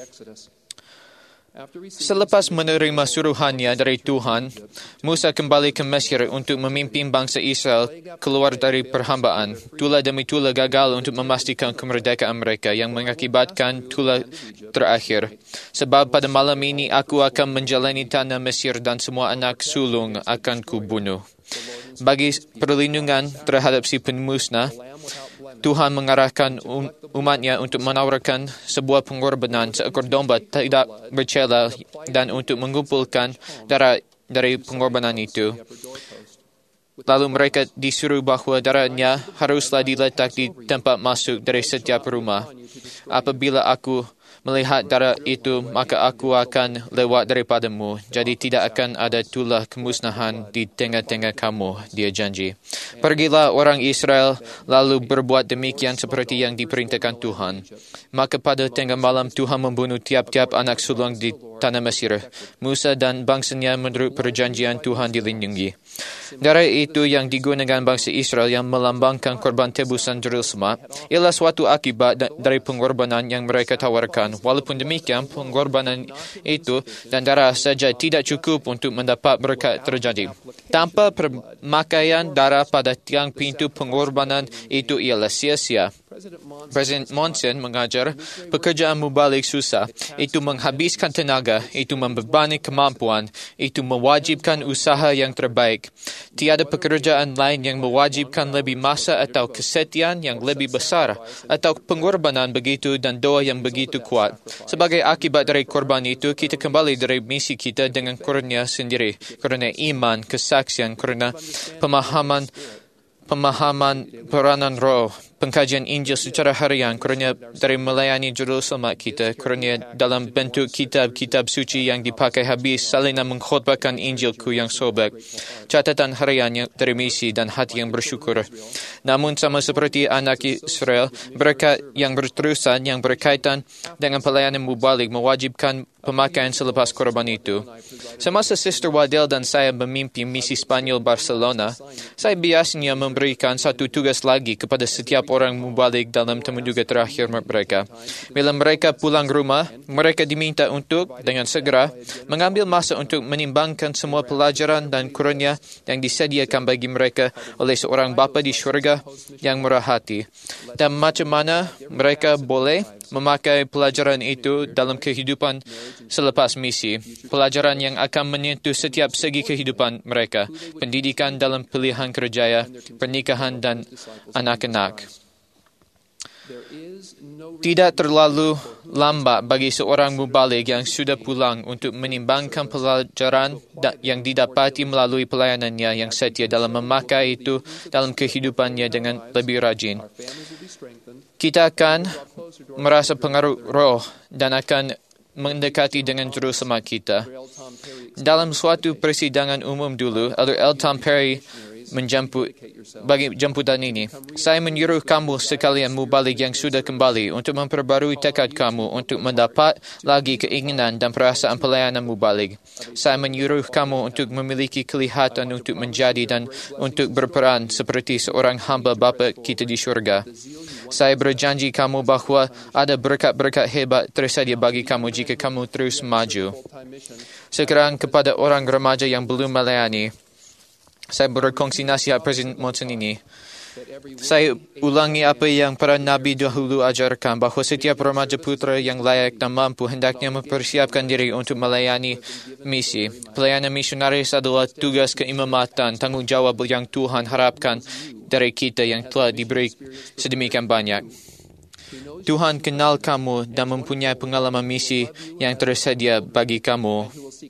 Selepas menerima suruhannya dari Tuhan, Musa kembali ke Mesir untuk memimpin bangsa Israel keluar dari perhambaan. Tula demi tula gagal untuk memastikan kemerdekaan mereka yang mengakibatkan tula terakhir. Sebab pada malam ini aku akan menjalani tanah Mesir dan semua anak sulung akan kubunuh. Bagi perlindungan terhadap si pemusnah, Tuhan mengarahkan um, umatnya untuk menawarkan sebuah pengorbanan seekor domba tidak bercela dan untuk mengumpulkan darah dari pengorbanan itu. Lalu mereka disuruh bahawa darahnya haruslah diletak di tempat masuk dari setiap rumah. Apabila aku melihat darah itu, maka aku akan lewat daripadamu. Jadi tidak akan ada tulah kemusnahan di tengah-tengah kamu, dia janji. Pergilah orang Israel lalu berbuat demikian seperti yang diperintahkan Tuhan. Maka pada tengah malam Tuhan membunuh tiap-tiap anak sulung di tanah Mesir. Musa dan bangsanya menurut perjanjian Tuhan dilindungi. Darah itu yang digunakan bangsa Israel yang melambangkan korban tebusan jurul semak ialah suatu akibat dari pengorbanan yang mereka tawarkan. Walaupun demikian, pengorbanan itu dan darah saja tidak cukup untuk mendapat berkat terjadi. Tanpa pemakaian darah pada tiang pintu pengorbanan itu ialah sia-sia. Presiden Monson mengajar pekerjaan mubalik susah. Itu menghabiskan tenaga, itu membebani kemampuan, itu mewajibkan usaha yang terbaik. Tiada pekerjaan lain yang mewajibkan lebih masa atau kesetiaan yang lebih besar atau pengorbanan begitu dan doa yang begitu kuat. Sebagai akibat dari korban itu, kita kembali dari misi kita dengan kurnia sendiri, kerana iman, kesaksian, kerana pemahaman pemahaman peranan roh, pengkajian Injil secara harian, kerana dari melayani jurul selamat kita, kerana dalam bentuk kitab-kitab suci yang dipakai habis, salinan mengkhotbahkan Injilku yang sobek, catatan harian yang dari misi dan hati yang bersyukur. Namun sama seperti anak Israel, berkat yang berterusan yang berkaitan dengan pelayanan mubalik mewajibkan pemakaian selepas korban itu. Semasa Sister Wadel dan saya memimpin misi Spanyol Barcelona, saya biasanya memberikan satu tugas lagi kepada setiap orang mubalik dalam temuduga terakhir mereka. Bila mereka pulang rumah, mereka diminta untuk, dengan segera, mengambil masa untuk menimbangkan semua pelajaran dan kurnia yang disediakan bagi mereka oleh seorang bapa di syurga yang murah hati. Dan macam mana mereka boleh memakai pelajaran itu dalam kehidupan selepas misi. Pelajaran yang akan menyentuh setiap segi kehidupan mereka. Pendidikan dalam pilihan kerjaya, pernikahan dan anak-anak. Tidak terlalu lambat bagi seorang mubalik yang sudah pulang untuk menimbangkan pelajaran yang didapati melalui pelayanannya yang setia dalam memakai itu dalam kehidupannya dengan lebih rajin. Kita akan merasa pengaruh roh dan akan mendekati dengan juru selamat kita. Dalam suatu persidangan umum dulu, Elder L. Tom Perry menjemput bagi jemputan ini. Saya menyuruh kamu sekalian mubalik yang sudah kembali untuk memperbarui tekad kamu untuk mendapat lagi keinginan dan perasaan pelayanan mubalik. Saya menyuruh kamu untuk memiliki kelihatan untuk menjadi dan untuk berperan seperti seorang hamba Bapa kita di syurga. Saya berjanji kamu bahawa ada berkat-berkat hebat tersedia bagi kamu jika kamu terus maju. Sekarang kepada orang remaja yang belum melayani, saya berkongsi nasihat Presiden Monson ini. Saya ulangi apa yang para Nabi dahulu ajarkan, bahawa setiap remaja putra yang layak dan mampu hendaknya mempersiapkan diri untuk melayani misi. Pelayanan misionaris adalah tugas keimamatan, tanggungjawab yang Tuhan harapkan dari kita yang telah diberi sedemikian banyak. Tuhan kenal kamu dan mempunyai pengalaman misi yang tersedia bagi kamu.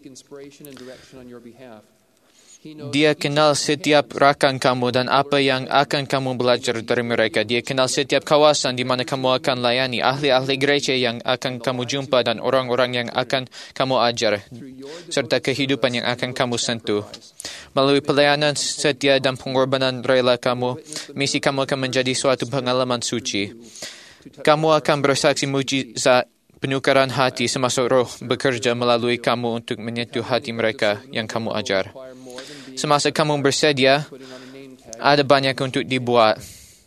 Dia kenal setiap rakan kamu dan apa yang akan kamu belajar dari mereka. Dia kenal setiap kawasan di mana kamu akan layani, ahli-ahli gereja yang akan kamu jumpa dan orang-orang yang akan kamu ajar, serta kehidupan yang akan kamu sentuh. Melalui pelayanan setia dan pengorbanan rela kamu, misi kamu akan menjadi suatu pengalaman suci. Kamu akan bersaksi mujizat penukaran hati semasa Roh bekerja melalui kamu untuk menyentuh hati mereka yang kamu ajar. Semasa kamu bersedia, ada banyak untuk dibuat.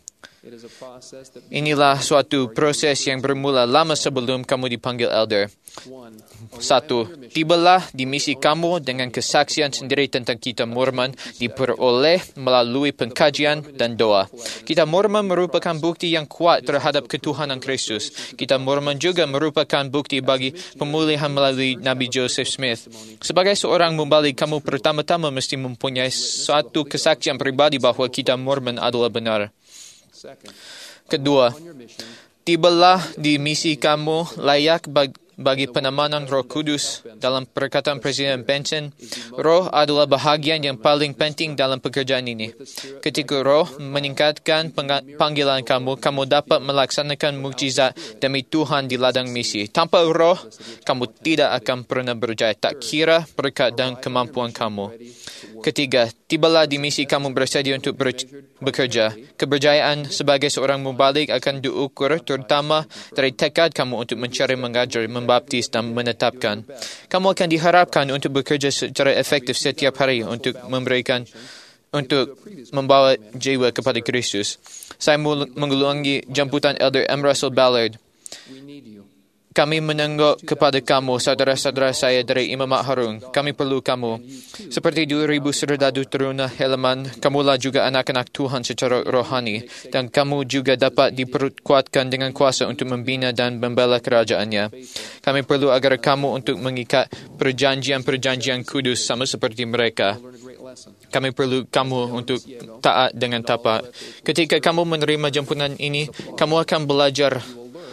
Inilah suatu proses yang bermula lama sebelum kamu dipanggil elder. Satu, tibalah di misi kamu dengan kesaksian sendiri tentang Kitab Mormon diperoleh melalui pengkajian dan doa. Kitab Mormon merupakan bukti yang kuat terhadap ketuhanan Kristus. Kitab Mormon juga merupakan bukti bagi pemulihan melalui Nabi Joseph Smith. Sebagai seorang mubalik, kamu pertama-tama mesti mempunyai suatu kesaksian pribadi bahawa Kitab Mormon adalah benar. Kedua, tibalah di misi kamu layak bagi bagi penamanan Roh Kudus. Dalam perkataan Presiden Benson, Roh adalah bahagian yang paling penting dalam pekerjaan ini. Ketika Roh meningkatkan panggilan kamu, kamu dapat melaksanakan mukjizat demi Tuhan di ladang misi. Tanpa Roh, kamu tidak akan pernah berjaya, tak kira berkat dan kemampuan kamu. Ketiga, tibalah di misi kamu bersedia untuk ber- bekerja. Keberjayaan sebagai seorang mubalik akan diukur terutama dari tekad kamu untuk mencari, mengajar, membaptis dan menetapkan. Kamu akan diharapkan untuk bekerja secara efektif setiap hari untuk memberikan, untuk membawa jiwa kepada Kristus. Saya mengulangi jemputan Elder M. Russell Ballard. Kami menenggok kepada kamu, saudara-saudara saya dari Imamat Harun. Kami perlu kamu. Seperti dua ribu serdadu teruna Helaman, kamulah juga anak-anak Tuhan secara rohani. Dan kamu juga dapat diperkuatkan dengan kuasa untuk membina dan membela kerajaannya. Kami perlu agar kamu untuk mengikat perjanjian-perjanjian kudus sama seperti mereka. Kami perlu kamu untuk taat dengan tapak. Ketika kamu menerima jemputan ini, kamu akan belajar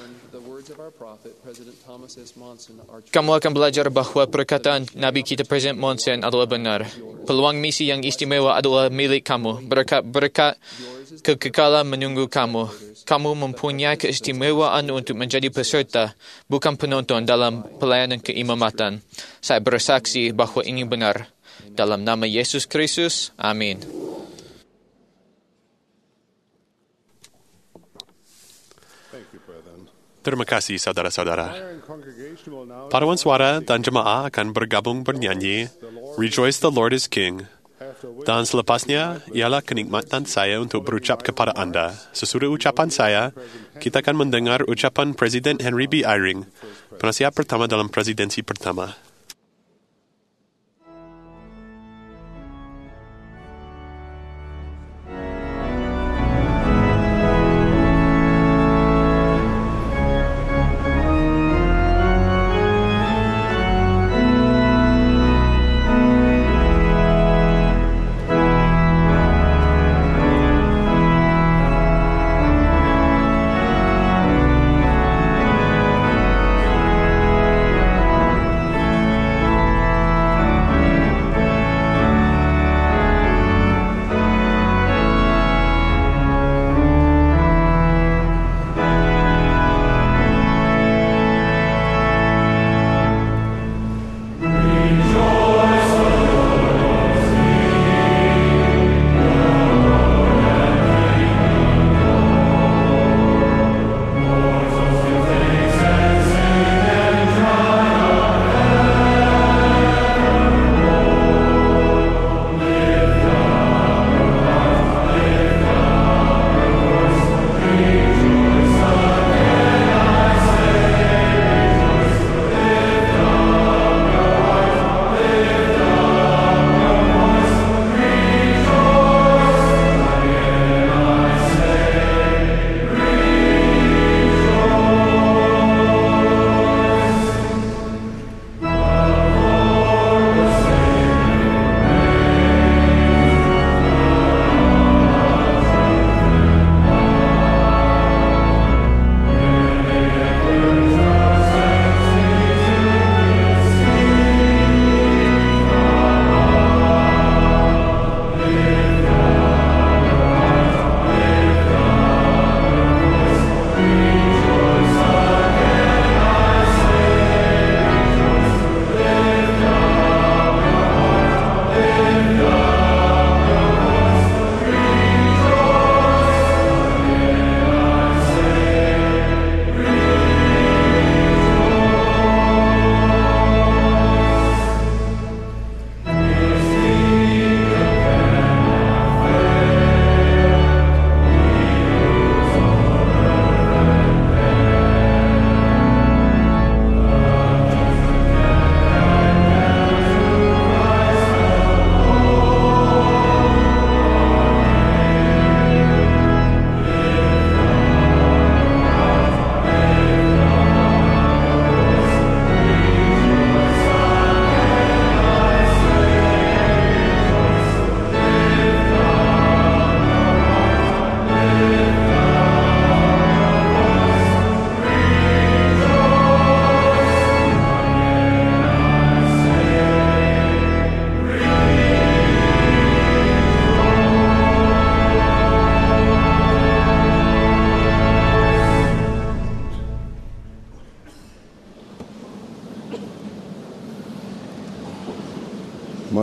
Kamu akan belajar bahawa perkataan Nabi kita Presiden Monson adalah benar. Peluang misi yang istimewa adalah milik kamu. Berkat-berkat kekekalan menunggu kamu. Kamu mempunyai keistimewaan untuk menjadi peserta, bukan penonton dalam pelayanan keimamatan. Saya bersaksi bahawa ini benar. Dalam nama Yesus Kristus, amin. Terima kasih, saudara-saudara. Paduan suara dan jemaah akan bergabung bernyanyi Rejoice the Lord is King. Dan selepasnya ialah kenikmatan saya untuk berucap kepada anda. Sesudah ucapan saya, kita akan mendengar ucapan Presiden Henry B. Eyring, penasihat pertama dalam presidensi pertama.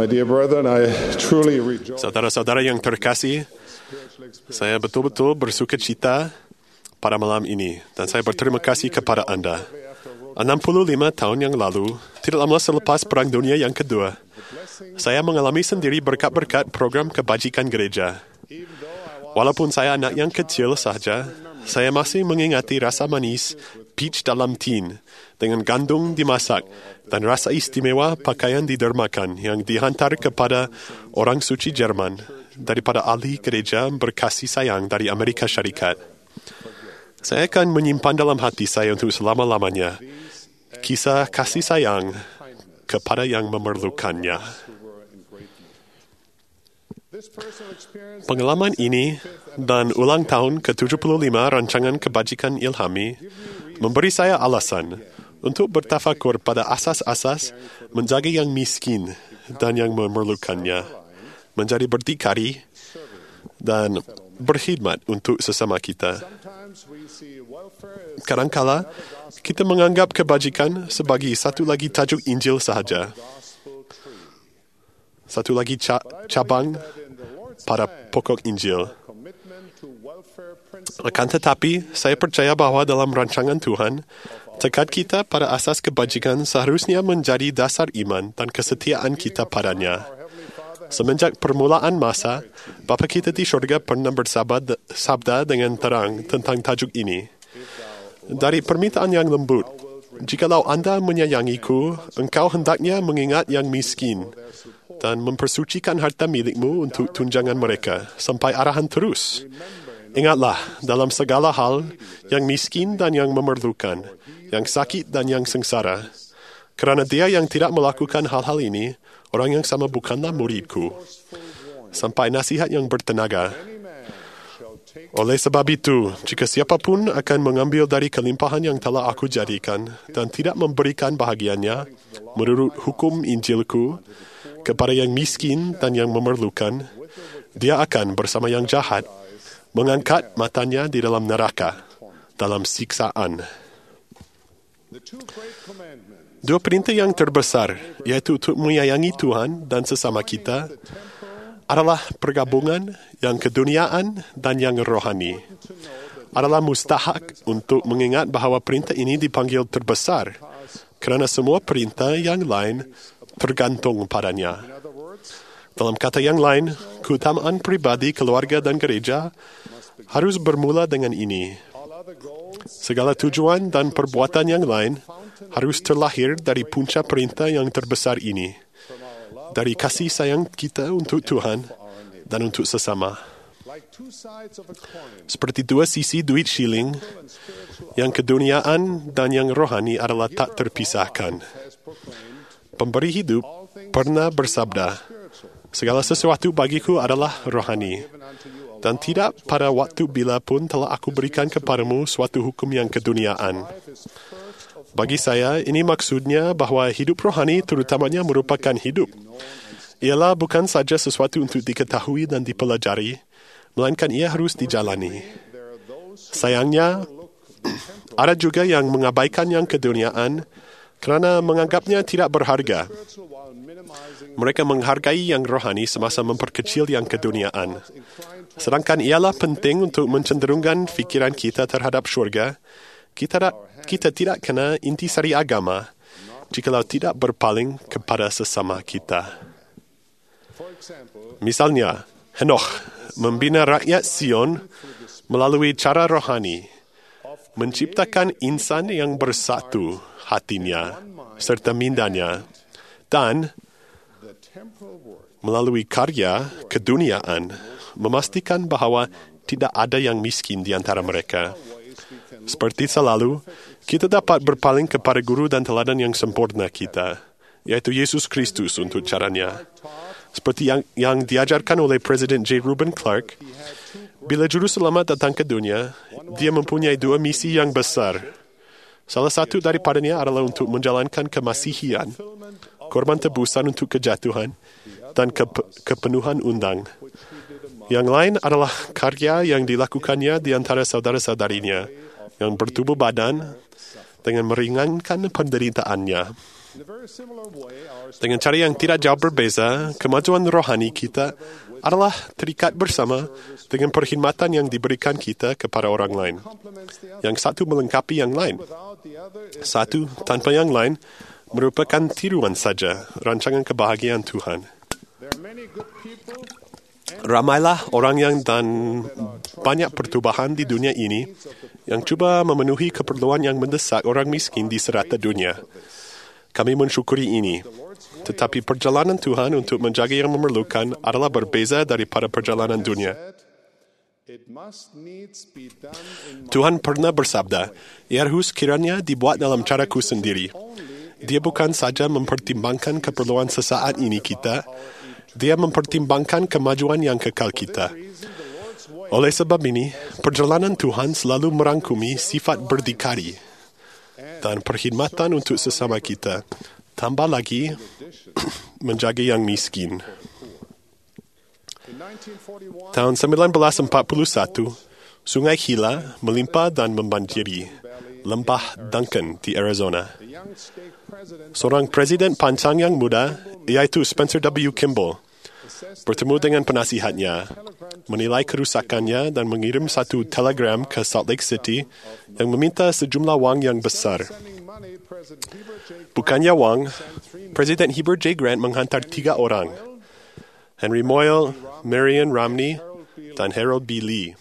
My dear brethren, I truly rejoice. Saudara-saudara yang terkasih, saya betul-betul bersuka cita pada malam ini dan saya berterima kasih kepada anda. enam puluh lima tahun yang lalu, tidak lama selepas Perang Dunia yang kedua, saya mengalami sendiri berkat-berkat program kebajikan gereja. Walaupun saya anak yang kecil sahaja, saya masih mengingati rasa manis peach dalam tin dengan gandum dimasak dan rasa istimewa pakaian didermakan yang dihantar kepada orang suci Jerman daripada ahli gereja berkasih sayang dari Amerika Syarikat. Saya akan menyimpan dalam hati saya untuk selama-lamanya kisah kasih sayang kepada yang memerlukannya. Pengalaman ini dan ulang tahun ke tujuh puluh lima rancangan kebajikan ilhami memberi saya alasan untuk bertafakur pada asas-asas menjaga yang miskin dan yang memerlukannya, menjadi berdikari dan berkhidmat untuk sesama kita. Kadangkala kita menganggap kebajikan sebagai satu lagi tajuk Injil sahaja, satu lagi ca- cabang pada pokok Injil. Akan tetapi, saya percaya bahawa dalam rancangan Tuhan, tekad kita pada asas kebajikan seharusnya menjadi dasar iman dan kesetiaan kita padanya. Semenjak permulaan masa, Bapa kita di syurga pernah bersabda dengan terang tentang tajuk ini. Dari permintaan yang lembut, jikalau anda menyayangiku, engkau hendaknya mengingat yang miskin dan mempersucikan harta milikmu untuk tunjangan mereka sampai arahan terus. Ingatlah, dalam segala hal, yang miskin dan yang memerlukan, yang sakit dan yang sengsara. Kerana dia yang tidak melakukan hal-hal ini, orang yang sama bukanlah muridku. Sampai nasihat yang bertenaga. Oleh sebab itu, jika siapapun akan mengambil dari kelimpahan yang telah aku jadikan dan tidak memberikan bahagiannya, menurut hukum Injilku, kepada yang miskin dan yang memerlukan, dia akan bersama yang jahat mengangkat matanya di dalam neraka, dalam siksaan. Dua perintah yang terbesar, iaitu untuk menyayangi Tuhan dan sesama kita, adalah pergabungan yang keduniaan dan yang rohani. Adalah mustahak untuk mengingat bahawa perintah ini dipanggil terbesar, kerana semua perintah yang lain tergantung padanya. Dalam kata yang lain, keutamaan pribadi, keluarga dan gereja harus bermula dengan ini. Segala tujuan dan perbuatan yang lain harus terlahir dari punca perintah yang terbesar ini, dari kasih sayang kita untuk Tuhan dan untuk sesama. Seperti dua sisi duit shilling, yang keduniaan dan yang rohani adalah tak terpisahkan. Pemberi hidup pernah bersabda, segala sesuatu bagiku adalah rohani, dan tidak pada waktu bila pun telah aku berikan kepadamu suatu hukum yang keduniaan. Bagi saya, ini maksudnya bahawa hidup rohani terutamanya merupakan hidup. Ialah bukan saja sesuatu untuk diketahui dan dipelajari, melainkan ia harus dijalani. Sayangnya, ada juga yang mengabaikan yang keduniaan kerana menganggapnya tidak berharga. Mereka menghargai yang rohani semasa memperkecil yang keduniaan. Sedangkan ialah penting untuk mencenderungkan fikiran kita terhadap syurga. Kita, kita tidak kena intisari agama jikalau tidak berpaling kepada sesama kita. Misalnya, Henoch membina rakyat Sion melalui cara rohani, menciptakan insan yang bersatu hatinya serta mindanya, dan melalui karya keduniaan memastikan bahawa tidak ada yang miskin di antara mereka. Seperti selalu, kita dapat berpaling kepada guru dan teladan yang sempurna kita, yaitu Yesus Kristus untuk caranya. Seperti yang, yang diajarkan oleh Presiden J. Reuben Clark, bila juru selamat datang ke dunia, dia mempunyai dua misi yang besar. Salah satu daripadanya adalah untuk menjalankan kemasihian, korban tebusan untuk kejatuhan, dan ke- kepenuhan undang. Yang lain adalah karya yang dilakukannya di antara saudara-saudarinya yang bertubuh badan dengan meringankan penderitaannya. Dengan cara yang tidak jauh berbeza, kemajuan rohani kita adalah terikat bersama dengan perkhidmatan yang diberikan kita kepada orang lain. Yang satu melengkapi yang lain. Satu tanpa yang lain merupakan tiruan saja rancangan kebahagiaan Tuhan. Ramailah orang yang dan banyak pertubahan di dunia ini yang cuba memenuhi keperluan yang mendesak orang miskin di serata dunia. Kami mensyukuri ini. Tetapi perjalanan Tuhan untuk menjaga yang memerlukan adalah berbeza daripada perjalanan dunia. Tuhan pernah bersabda, ia harus kiranya dibuat dalam caraku sendiri. Dia bukan saja mempertimbangkan keperluan sesaat ini kita, dia mempertimbangkan kemajuan yang kekal kita. Oleh sebab ini, perjalanan Tuhan selalu merangkumi sifat berdikari dan perkhidmatan untuk sesama kita, tambah lagi menjaga yang miskin. Tahun sembilan belas empat puluh satu, Sungai Gila melimpah dan membanjiri lembah Duncan di Arizona. Seorang presiden pancang yang muda, iaitu Spencer W. Kimball, bertemu dengan penasihatnya, menilai kerusakannya dan mengirim satu telegram ke Salt Lake City yang meminta sejumlah wang yang besar. Bukannya wang, Presiden Heber J. Grant menghantar tiga orang, Henry Moyle, Marion Romney, dan Harold B. Lee.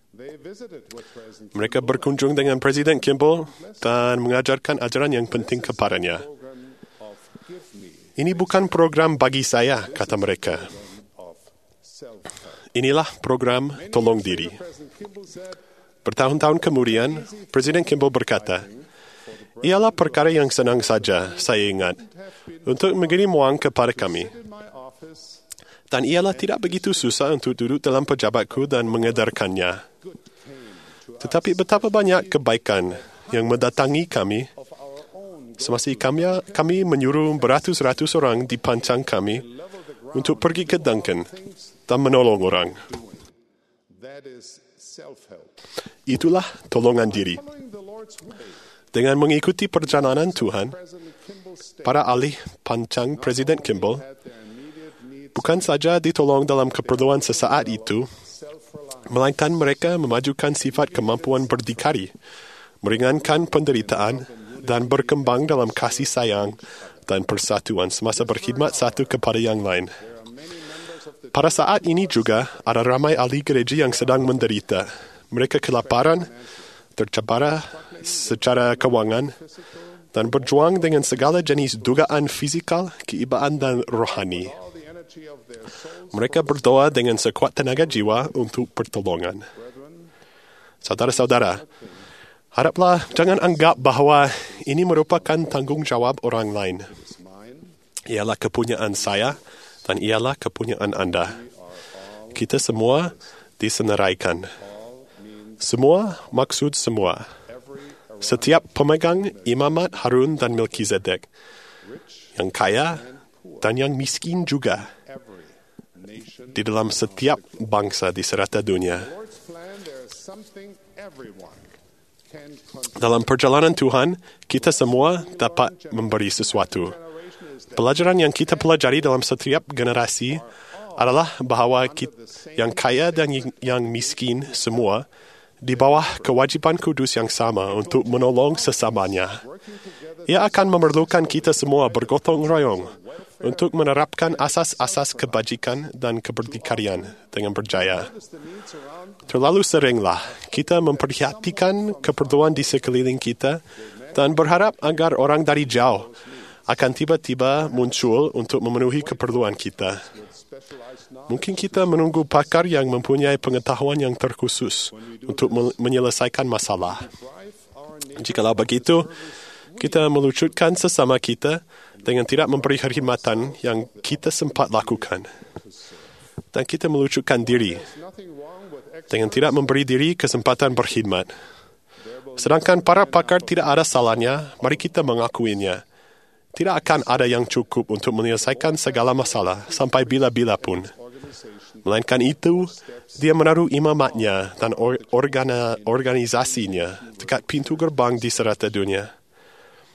Mereka berkunjung dengan Presiden Kimball dan mengajarkan ajaran yang penting kepadanya. Ini bukan program bagi saya, kata mereka. Inilah program tolong diri. Bertahun-tahun kemudian, Presiden Kimball berkata, ialah perkara yang senang saja, saya ingat, untuk mengirim wang kepada kami. Dan ialah tidak begitu susah untuk duduk dalam pejabatku dan mengedarkannya. Tetapi betapa banyak kebaikan yang mendatangi kami semasa kami, kami menyuruh beratus-ratus orang di pancang kami untuk pergi ke Duncan dan menolong orang. Itulah tolongan diri. Dengan mengikuti perjalanan Tuhan, para ahli pancang Presiden Kimball bukan saja ditolong dalam keperluan sesaat itu, melainkan mereka memajukan sifat kemampuan berdikari, meringankan penderitaan, dan berkembang dalam kasih sayang dan persatuan semasa berkhidmat satu kepada yang lain. Pada saat ini juga, ada ramai ahli gereja yang sedang menderita. Mereka kelaparan, tercapara secara kewangan, dan berjuang dengan segala jenis dugaan fizikal, keibaan dan rohani. Mereka berdoa dengan sekuat tenaga jiwa untuk pertolongan. Saudara-saudara, haraplah jangan anggap bahawa ini merupakan tanggungjawab orang lain. Ialah kepunyaan saya dan ialah kepunyaan anda. Kita semua disenaraikan. Semua maksud semua. Setiap pemegang imamat Harun dan Melkizedek, yang kaya dan yang miskin juga, di dalam setiap bangsa di serata dunia. Dalam perjalanan Tuhan, kita semua dapat memberi sesuatu. Pelajaran yang kita pelajari dalam setiap generasi adalah bahawa kita, yang kaya dan yang miskin semua di bawah kewajiban kudus yang sama untuk menolong sesamanya. Ia akan memerlukan kita semua bergotong royong untuk menerapkan asas-asas kebajikan dan keberdikarian dengan berjaya. Terlalu seringlah kita memperhatikan keperluan di sekeliling kita dan berharap agar orang dari jauh akan tiba-tiba muncul untuk memenuhi keperluan kita. Mungkin kita menunggu pakar yang mempunyai pengetahuan yang terkhusus untuk menyelesaikan masalah. Jikalau begitu, kita melucutkan sesama kita dengan tidak memberi khidmatan yang kita sempat lakukan. Dan kita melucutkan diri dengan tidak memberi diri kesempatan berkhidmat. Sedangkan para pakar tidak ada salahnya, mari kita mengakuinya. Tidak akan ada yang cukup untuk menyelesaikan segala masalah sampai bila-bila pun. Melainkan itu, dia menaruh imamatnya dan organa, organisasinya dekat pintu gerbang di serata dunia.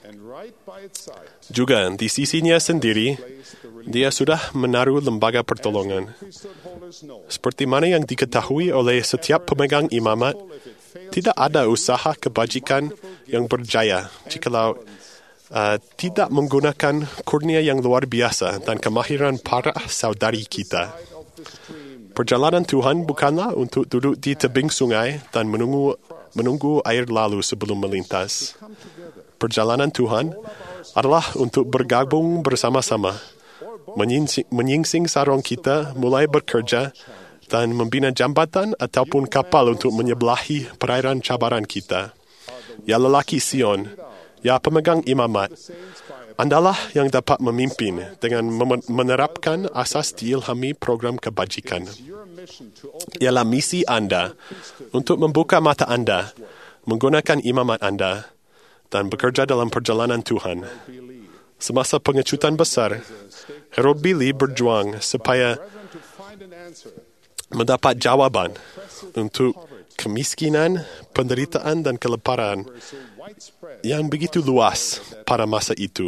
Juga di sisinya sendiri, dia sudah menaruh lembaga pertolongan. Seperti mana yang diketahui oleh setiap pemegang imamat, tidak ada usaha kebajikan yang berjaya jikalau uh, tidak menggunakan kurnia yang luar biasa dan kemahiran para saudari kita. Perjalanan Tuhan bukanlah untuk duduk di tebing sungai dan menunggu, menunggu air lalu sebelum melintas. Perjalanan Tuhan adalah untuk bergabung bersama-sama, menyingsing, menyingsing sarung kita, mulai bekerja dan membina jambatan ataupun kapal untuk menyebelahi perairan cabaran kita. Ya lelaki Sion, ya pemegang imamat, andalah yang dapat memimpin dengan menerapkan asas diilhami program kebajikan. Ialah misi anda untuk membuka mata anda, menggunakan imamat anda, dan bekerja dalam perjalanan Tuhan. Semasa pengecutan besar, Harold Bailey berjuang supaya mendapat jawaban untuk kemiskinan, penderitaan dan kelaparan yang begitu luas pada masa itu.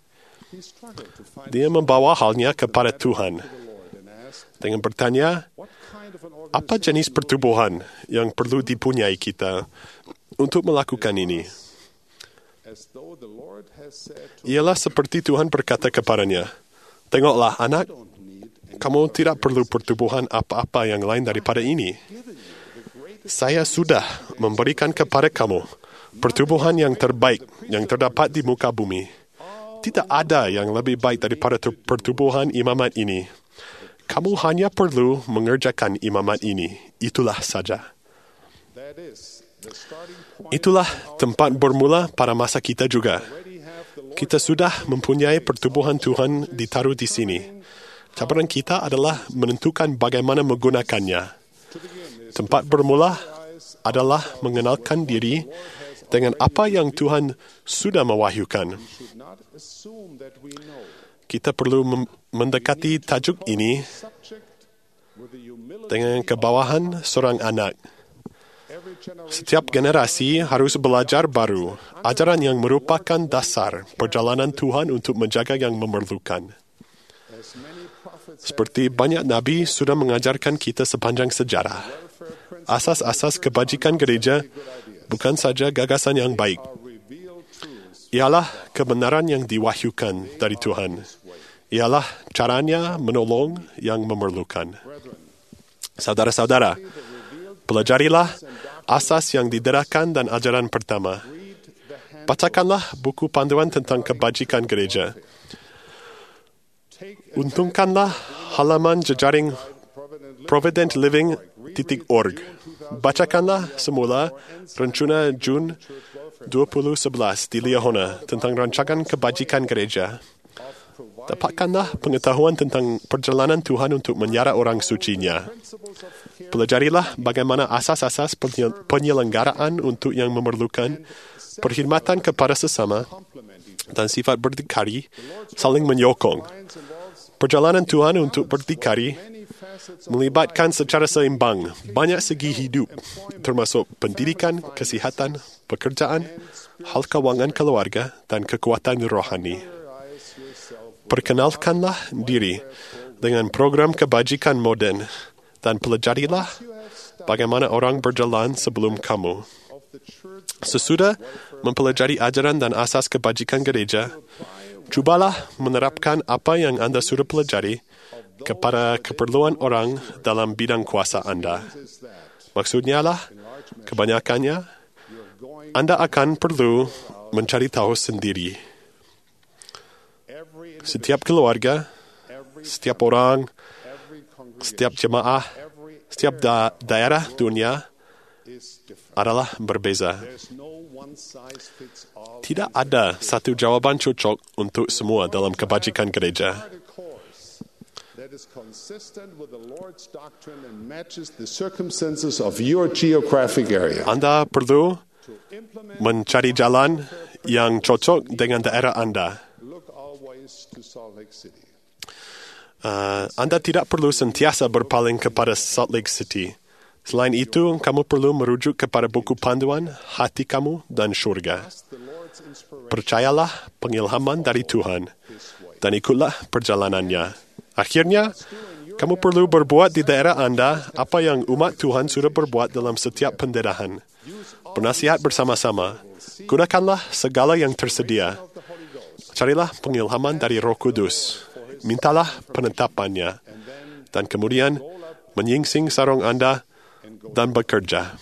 Dia membawa halnya kepada Tuhan dengan bertanya, apa jenis pertubuhan yang perlu dipunyai kita untuk melakukan ini? Ialah seperti Tuhan berkata kepadanya, tengoklah anak, kamu tidak perlu pertubuhan apa-apa yang lain daripada ini. Saya sudah memberikan kepada kamu pertubuhan yang terbaik yang terdapat di muka bumi. Tidak ada yang lebih baik daripada pertubuhan imamat ini. Kamu hanya perlu mengerjakan imamat ini. Itulah saja. Itulah tempat bermula pada masa kita juga. Kita sudah mempunyai pertubuhan Tuhan ditaruh di sini. Cabaran kita adalah menentukan bagaimana menggunakannya. Tempat bermula adalah mengenalkan diri dengan apa yang Tuhan sudah mewahyukan. Kita perlu mem- mendekati tajuk ini dengan kebawahan seorang anak. Setiap generasi harus belajar baru, ajaran yang merupakan dasar perjalanan Tuhan untuk menjaga yang memerlukan. Seperti banyak nabi sudah mengajarkan kita sepanjang sejarah, asas-asas kebajikan gereja bukan saja gagasan yang baik, ialah kebenaran yang diwahyukan dari Tuhan. Ialah caranya menolong yang memerlukan. Saudara-saudara, pelajarilah asas yang didedahkan dan ajaran pertama. Bacakanlah buku panduan tentang kebajikan gereja. Untungkanlah halaman jejaring provident living dot org. Bacakanlah semula rencana Jun dua ribu sebelas di Liahona tentang rancangan kebajikan gereja. Dapatkanlah pengetahuan tentang perjalanan Tuhan untuk menyara orang sucinya. Pelajarilah bagaimana asas-asas penyelenggaraan untuk yang memerlukan, perkhidmatan kepada sesama, dan sifat berdikari saling menyokong. Perjalanan Tuhan untuk berdikari melibatkan secara seimbang banyak segi hidup, termasuk pendidikan, kesihatan, pekerjaan, hal kewangan keluarga, dan kekuatan rohani. Perkenalkanlah diri dengan program kebajikan moden dan pelajarilah bagaimana orang berjalan sebelum kamu. Sesudah mempelajari ajaran dan asas kebajikan gereja, cubalah menerapkan apa yang anda sudah pelajari kepada keperluan orang dalam bidang kuasa anda. Maksudnya lah, kebanyakannya, anda akan perlu mencari tahu sendiri. Setiap keluarga, setiap orang, setiap jemaah, setiap da- daerah dunia adalah berbeza. Tidak ada satu jawaban cocok untuk semua dalam kebajikan gereja. Anda perlu mencari jalan yang cocok dengan daerah anda. Uh, anda tidak perlu sentiasa berpaling kepada Salt Lake City. Selain itu, kamu perlu merujuk kepada buku panduan, hati kamu, dan syurga. Percayalah pengilhaman dari Tuhan dan ikutlah perjalanannya. Akhirnya, kamu perlu berbuat di daerah anda apa yang umat Tuhan sudah berbuat dalam setiap pendedahan. Bernasihat bersama-sama. Gunakanlah segala yang tersedia. Carilah pengilhaman dari Roh Kudus. Mintalah penetapannya. Dan kemudian menyingsing sarung anda dan bekerja.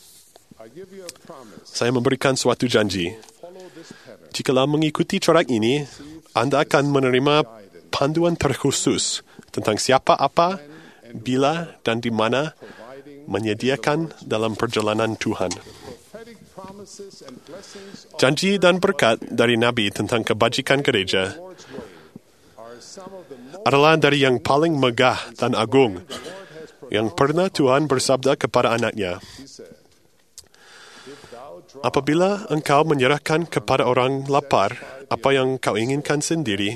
Saya memberikan suatu janji. Jikalau mengikuti corak ini, anda akan menerima panduan terkhusus tentang siapa apa, bila dan di mana menyediakan dalam perjalanan Tuhan. Janji dan berkat dari Nabi tentang kebajikan gereja adalah dari yang paling megah dan agung yang pernah Tuhan bersabda kepada anaknya. Apabila engkau menyerahkan kepada orang lapar apa yang kau inginkan sendiri,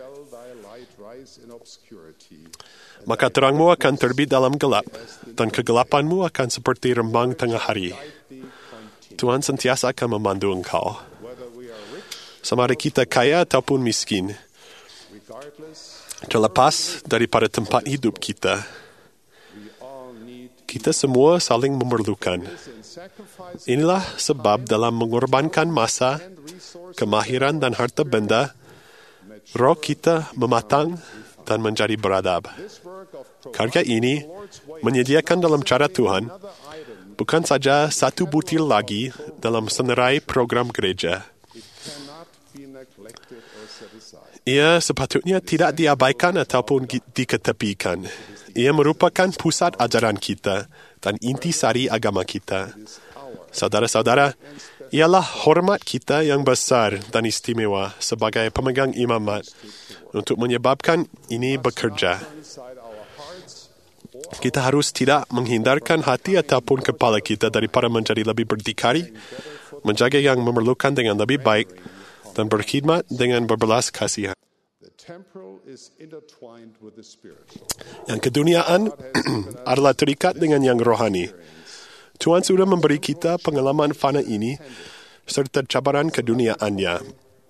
maka terangmu akan terbit dalam gelap, dan kegelapanmu akan seperti rembang tengah hari. Tuhan sentiasa akan memandu engkau. Sama ada kita kaya ataupun miskin, terlepas daripada tempat hidup kita, kita semua saling memerlukan. Inilah sebab dalam mengorbankan masa, kemahiran dan harta benda, roh kita mematang dan menjadi beradab. Karya ini menyediakan dalam cara Tuhan bukan saja satu butir lagi dalam senarai program gereja. Ia sepatutnya tidak diabaikan ataupun diketepikan. Ia merupakan pusat ajaran kita dan intisari agama kita. Saudara-saudara, ialah hormat kita yang besar dan istimewa sebagai pemegang imamat untuk menyebabkan ini bekerja. Kita harus tidak menghindarkan hati ataupun kepala kita daripada menjadi lebih berdikari, menjaga yang memerlukan dengan lebih baik, dan berkhidmat dengan berbelas kasihan. Yang keduniaan adalah terikat dengan yang rohani. Tuhan sudah memberi kita pengalaman fana ini serta cabaran keduniaannya.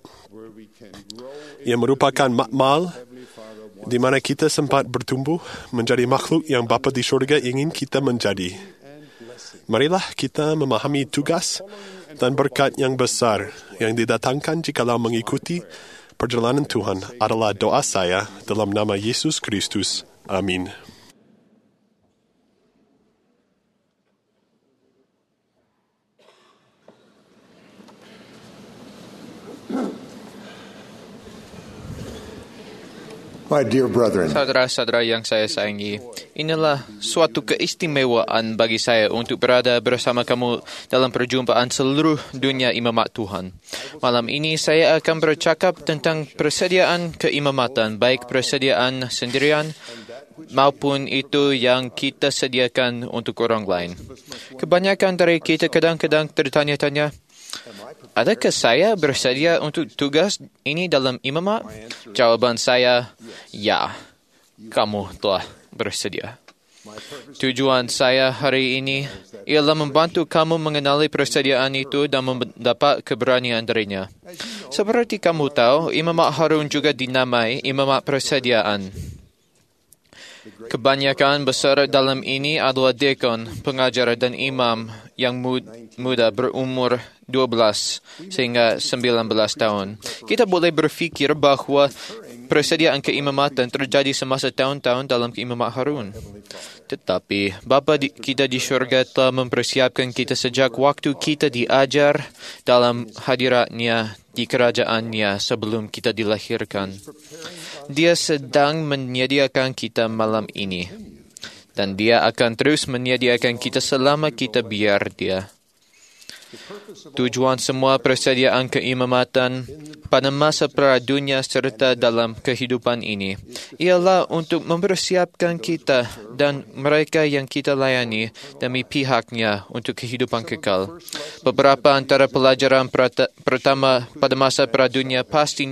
Ia merupakan makmal di mana kita sempat bertumbuh menjadi makhluk yang Bapa di syurga ingin kita menjadi. Marilah kita memahami tugas dan berkat yang besar yang didatangkan jikalau mengikuti perjalanan Tuhan adalah doa saya dalam nama Yesus Kristus. Amin. My dear brethren, Saudara-saudara yang saya sayangi, inilah suatu keistimewaan bagi saya untuk berada bersama kamu dalam perjumpaan seluruh dunia imamat Tuhan. Malam ini saya akan bercakap tentang persediaan keimamatan, baik persediaan sendirian maupun itu yang kita sediakan untuk orang lain. Kebanyakan dari kita kadang-kadang tertanya-tanya, adakah saya bersedia untuk tugas ini dalam imamat? Jawaban saya, ya, kamu telah bersedia. Tujuan saya hari ini ialah membantu kamu mengenali persediaan itu dan mendapat keberanian darinya. Seperti kamu tahu, imamat Harun juga dinamai imamat persediaan. Kebanyakan besar dalam ini adalah dekon, pengajar dan imam yang muda berumur dua belas sehingga sembilan belas tahun. Kita boleh berfikir bahawa persediaan keimamatan terjadi semasa tahun-tahun dalam keimamat Harun. Tetapi Bapa kita di syurga telah mempersiapkan kita sejak waktu kita diajar dalam hadiratnya di kerajaannya sebelum kita dilahirkan. Dia sedang menyediakan kita malam ini. Dan dia akan terus menyediakan kita selama kita biar dia. Tujuan semua persediaan keimamatan pada masa pradunia serta dalam kehidupan ini ialah untuk mempersiapkan kita dan mereka yang kita layani demi pihaknya untuk kehidupan kekal. Beberapa antara pelajaran pertama pada masa pradunia pastinya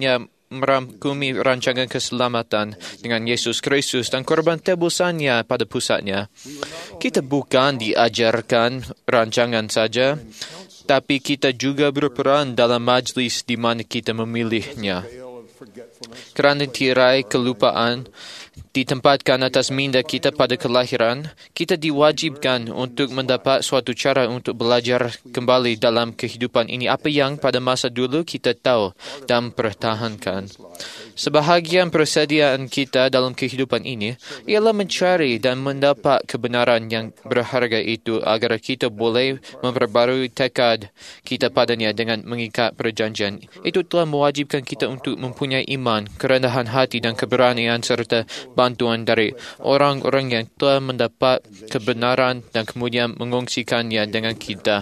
merangkumi rancangan keselamatan dengan Yesus Kristus dan korban tebusannya pada pusatnya. Kita bukan diajarkan rancangan saja, tapi kita juga berperan dalam majlis di mana kita memilihnya. Kerana tirai kelupaan ditempatkan atas minda kita pada kelahiran, kita diwajibkan untuk mendapat suatu cara untuk belajar kembali dalam kehidupan ini apa yang pada masa dulu kita tahu dan pertahankan. Sebahagian persediaan kita dalam kehidupan ini ialah mencari dan mendapat kebenaran yang berharga itu agar kita boleh memperbarui tekad kita padanya dengan mengikat perjanjian. Itu telah mewajibkan kita untuk mempunyai iman, kerendahan hati dan keberanian serta bantuan dari orang-orang yang telah mendapat kebenaran dan kemudian mengongsikannya dengan kita.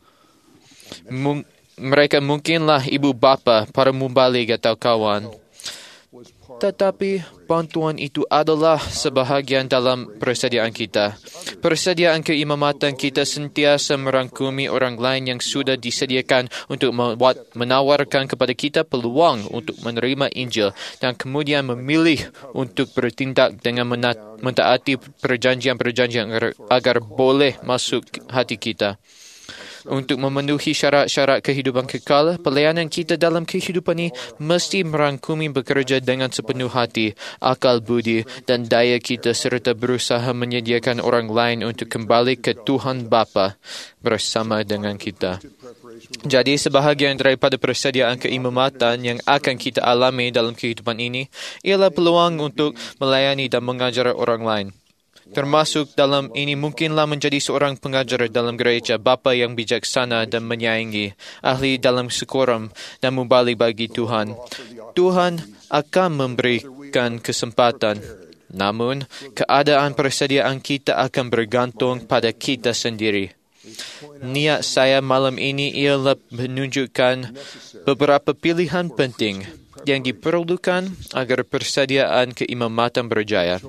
Mung- mereka mungkinlah ibu bapa, para mubalik atau kawan. Tetapi bantuan itu adalah sebahagian dalam persediaan kita. Persediaan keimamatan kita sentiasa merangkumi orang lain yang sudah disediakan untuk menawarkan kepada kita peluang untuk menerima Injil dan kemudian memilih untuk bertindak dengan mentaati perjanjian-perjanjian agar, agar boleh masuk hati kita. Untuk memenuhi syarat-syarat kehidupan kekal, pelayanan kita dalam kehidupan ini mesti merangkumi bekerja dengan sepenuh hati, akal budi dan daya kita serta berusaha menyediakan orang lain untuk kembali ke Tuhan Bapa bersama dengan kita. Jadi sebahagian daripada persediaan keimamatan yang akan kita alami dalam kehidupan ini ialah peluang untuk melayani dan mengajar orang lain. Termasuk dalam ini mungkinlah menjadi seorang pengajar dalam gereja, bapa yang bijaksana dan menyayangi, ahli dalam sekoram dan mubalik bagi Tuhan. Tuhan akan memberikan kesempatan. Namun, keadaan persediaan kita akan bergantung pada kita sendiri. Niat saya malam ini ialah menunjukkan beberapa pilihan penting yang diperlukan agar persediaan keimamatan berjaya.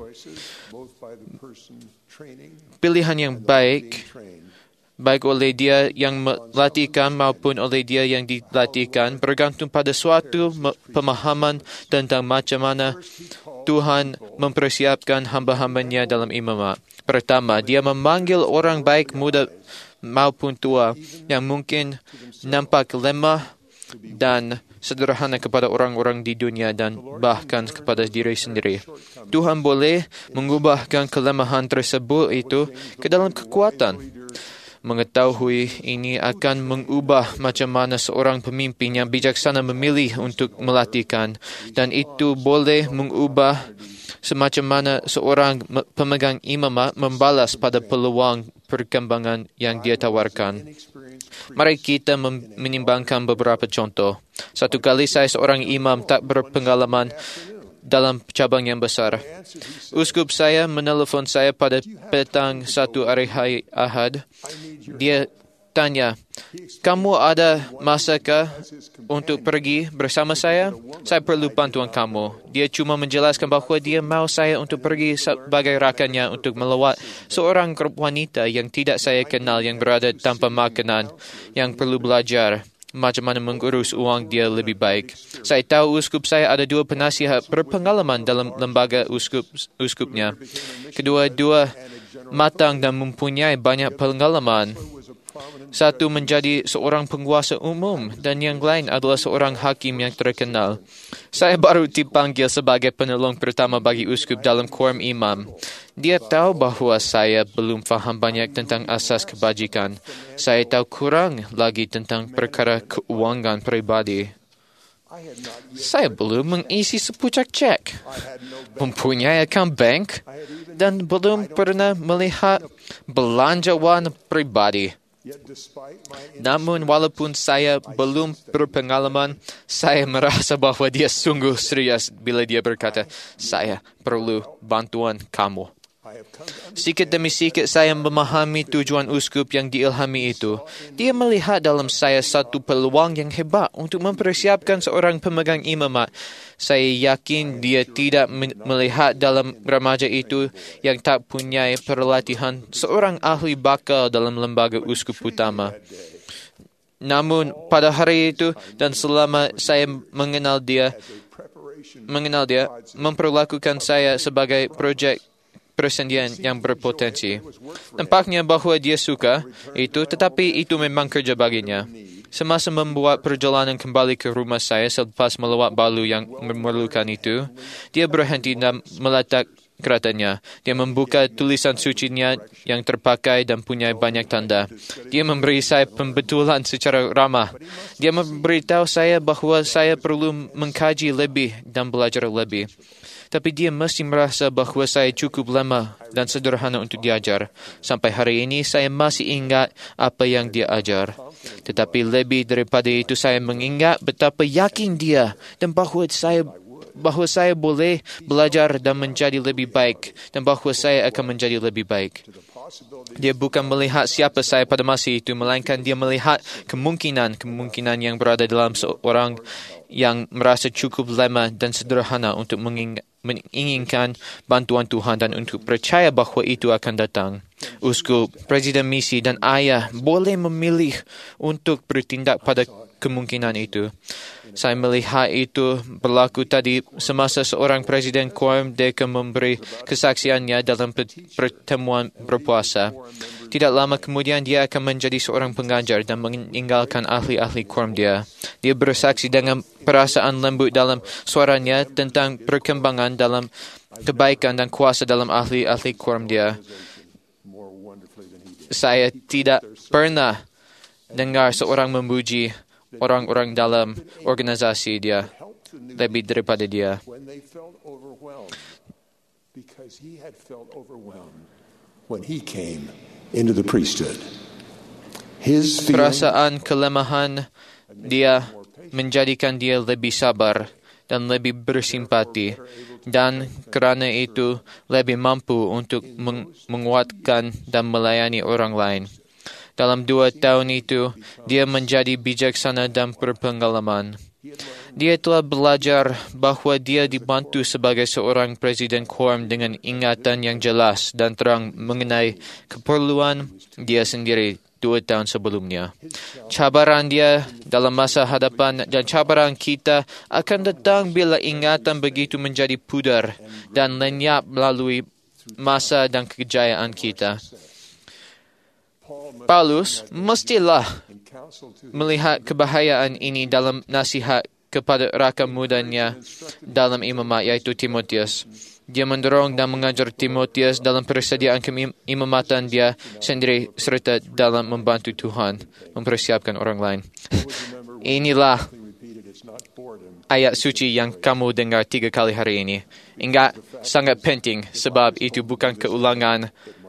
Pilihan yang baik, baik oleh dia yang melatihkan maupun oleh dia yang dilatihkan, bergantung pada suatu pemahaman tentang macam mana Tuhan mempersiapkan hamba-hambanya dalam imamat. Pertama, dia memanggil orang baik muda maupun tua yang mungkin nampak lemah dan sederhana kepada orang-orang di dunia dan bahkan kepada diri sendiri. Tuhan boleh mengubahkan kelemahan tersebut itu ke dalam kekuatan. Mengetahui ini akan mengubah macam mana seorang pemimpin yang bijaksana memilih untuk melatihkan, dan itu boleh mengubah semacam mana seorang pemegang imamat membalas pada peluang perkembangan yang dia tawarkan. Mari kita menimbangkan beberapa contoh. Satu kali saya seorang imam tak berpengalaman dalam cabang yang besar. Uskup saya menelefon saya pada petang satu hari Ahad. Dia tanya, "Kamu ada masakah untuk pergi bersama saya? Saya perlu bantuan kamu." Dia cuma menjelaskan bahawa dia mahu saya untuk pergi sebagai rakannya untuk melawat seorang wanita yang tidak saya kenal yang berada tanpa makanan, yang perlu belajar macam mana mengurus uang dia lebih baik. Saya tahu uskup saya ada dua penasihat berpengalaman dalam lembaga uskup uskupnya. Kedua-dua matang dan mempunyai banyak pengalaman. Satu menjadi seorang penguasa umum dan yang lain adalah seorang hakim yang terkenal. Saya baru dipanggil sebagai penolong pertama bagi uskup dalam quorum imam. Dia tahu bahawa saya belum faham banyak tentang asas kebajikan. Saya tahu kurang lagi tentang perkara keuangan peribadi. Saya belum mengisi sepucuk cek, mempunyai akaun bank dan belum pernah melihat belanjawan pribadi. Namun walaupun saya belum berpengalaman, saya merasa bahawa dia sungguh serius bila dia berkata, "Saya perlu bantuan kamu." Sikit demi sikit saya memahami tujuan uskup yang diilhami itu. Dia melihat dalam saya satu peluang yang hebat untuk mempersiapkan seorang pemegang imamat. Saya yakin dia tidak melihat dalam remaja itu yang tak punya perlatihan seorang ahli bakal dalam lembaga uskup utama. Namun pada hari itu dan selama saya mengenal dia, mengenal dia memperlakukan saya sebagai projek persendian yang berpotensi. Tampaknya bahawa dia suka itu, tetapi itu memang kerja baginya. Semasa membuat perjalanan kembali ke rumah saya selepas melawat balu yang memerlukan itu, dia berhenti dan meletak keratanya. Dia membuka tulisan sucinya yang terpakai dan punya banyak tanda. Dia memberi saya pembetulan secara ramah. Dia memberitahu saya bahawa saya perlu mengkaji lebih dan belajar lebih. Tapi dia mesti merasa bahawa saya cukup lemah dan sederhana untuk diajar. Sampai hari ini saya masih ingat apa yang dia ajar. Tetapi lebih daripada itu saya mengingat betapa yakin dia dan bahawa saya bahawa saya boleh belajar dan menjadi lebih baik dan bahawa saya akan menjadi lebih baik. Dia bukan melihat siapa saya pada masa itu, melainkan dia melihat kemungkinan-kemungkinan yang berada dalam seorang yang merasa cukup lemah dan sederhana untuk menginginkan bantuan Tuhan dan untuk percaya bahawa itu akan datang. Uskup, presiden misi dan ayah boleh memilih untuk bertindak pada kemungkinan itu. Saya melihat itu berlaku tadi semasa seorang presiden Quorum Deka memberi kesaksiannya dalam pertemuan berpuasa. Tidak lama kemudian dia akan menjadi seorang pengajar dan meninggalkan ahli-ahli Quorum dia. Dia bersaksi dengan perasaan lembut dalam suaranya tentang perkembangan dalam kebaikan dan kuasa dalam ahli-ahli Quorum dia. Saya tidak pernah dengar seorang memuji orang-orang dalam organisasi dia lebih daripada dia. Perasaan kelemahan dia menjadikan dia lebih sabar dan lebih bersimpati, dan kerana itu lebih mampu untuk meng- menguatkan dan melayani orang lain. Dalam dua tahun itu, dia menjadi bijaksana dan berpengalaman. Dia telah belajar bahawa dia dibantu sebagai seorang presiden Quorum dengan ingatan yang jelas dan terang mengenai keperluan dia sendiri dua tahun sebelumnya. Cabaran dia dalam masa hadapan dan cabaran kita akan datang bila ingatan begitu menjadi pudar dan lenyap melalui masa dan kejayaan kita. Paulus mestilah melihat kebahayaan ini dalam nasihat kepada rakan mudanya dalam imamat, iaitu Timotius. Dia mendorong dan mengajar Timotius dalam persediaan keimamatan dia sendiri serta dalam membantu Tuhan mempersiapkan orang lain. Inilah ayat suci yang kamu dengar tiga kali hari ini. Ingat, sangat penting sebab itu bukan keulangan.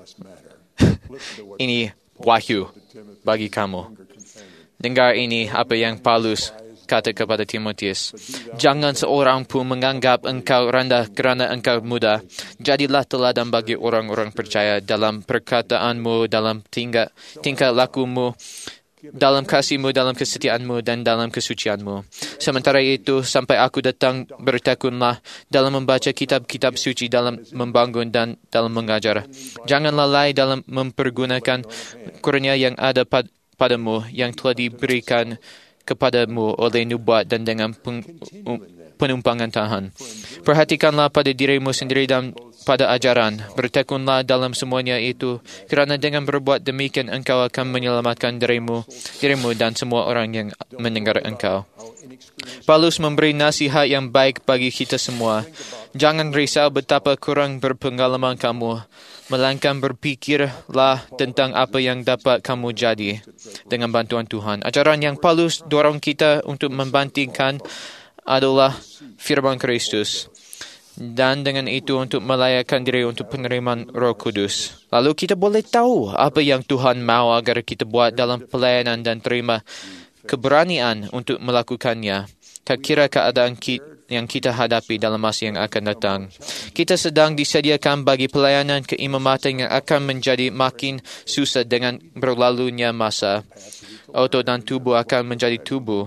Ini wahyu bagi kamu. Dengar ini apa yang Paulus kata kepada Timotius. Jangan seorang pun menganggap engkau rendah kerana engkau muda. Jadilah teladan bagi orang-orang percaya dalam perkataanmu, dalam tingkah, tingkah lakumu, dalam kasihmu, dalam kesetiaanmu dan dalam kesucianmu. Sementara itu, sampai aku datang, bertekunlah dalam membaca kitab-kitab suci, dalam membangun dan dalam mengajar. Jangan lalai dalam mempergunakan kurnia yang ada pad- padamu, yang telah diberikan kepadamu oleh nubuat dan dengan peng- penumpangan Tuhan. Perhatikanlah pada dirimu sendiri dan pada ajaran. Bertekunlah dalam semuanya itu, kerana dengan berbuat demikian engkau akan menyelamatkan dirimu, dirimu dan semua orang yang mendengar engkau. Paulus memberi nasihat yang baik bagi kita semua. Jangan risau betapa kurang berpengalaman kamu, melainkan berfikirlah tentang apa yang dapat kamu jadi dengan bantuan Tuhan. Ajaran yang Paulus dorong kita untuk membandingkan adalah firman Kristus, dan dengan itu untuk melayakkan diri untuk penerimaan Roh Kudus. Lalu kita boleh tahu apa yang Tuhan mahu agar kita buat dalam pelayanan dan terima keberanian untuk melakukannya. Tak kira keadaan kita yang kita hadapi dalam masa yang akan datang. Kita sedang disediakan bagi pelayanan keimamatan yang akan menjadi makin susah dengan berlalunya masa. Otot dan tubuh akan menjadi tubuh.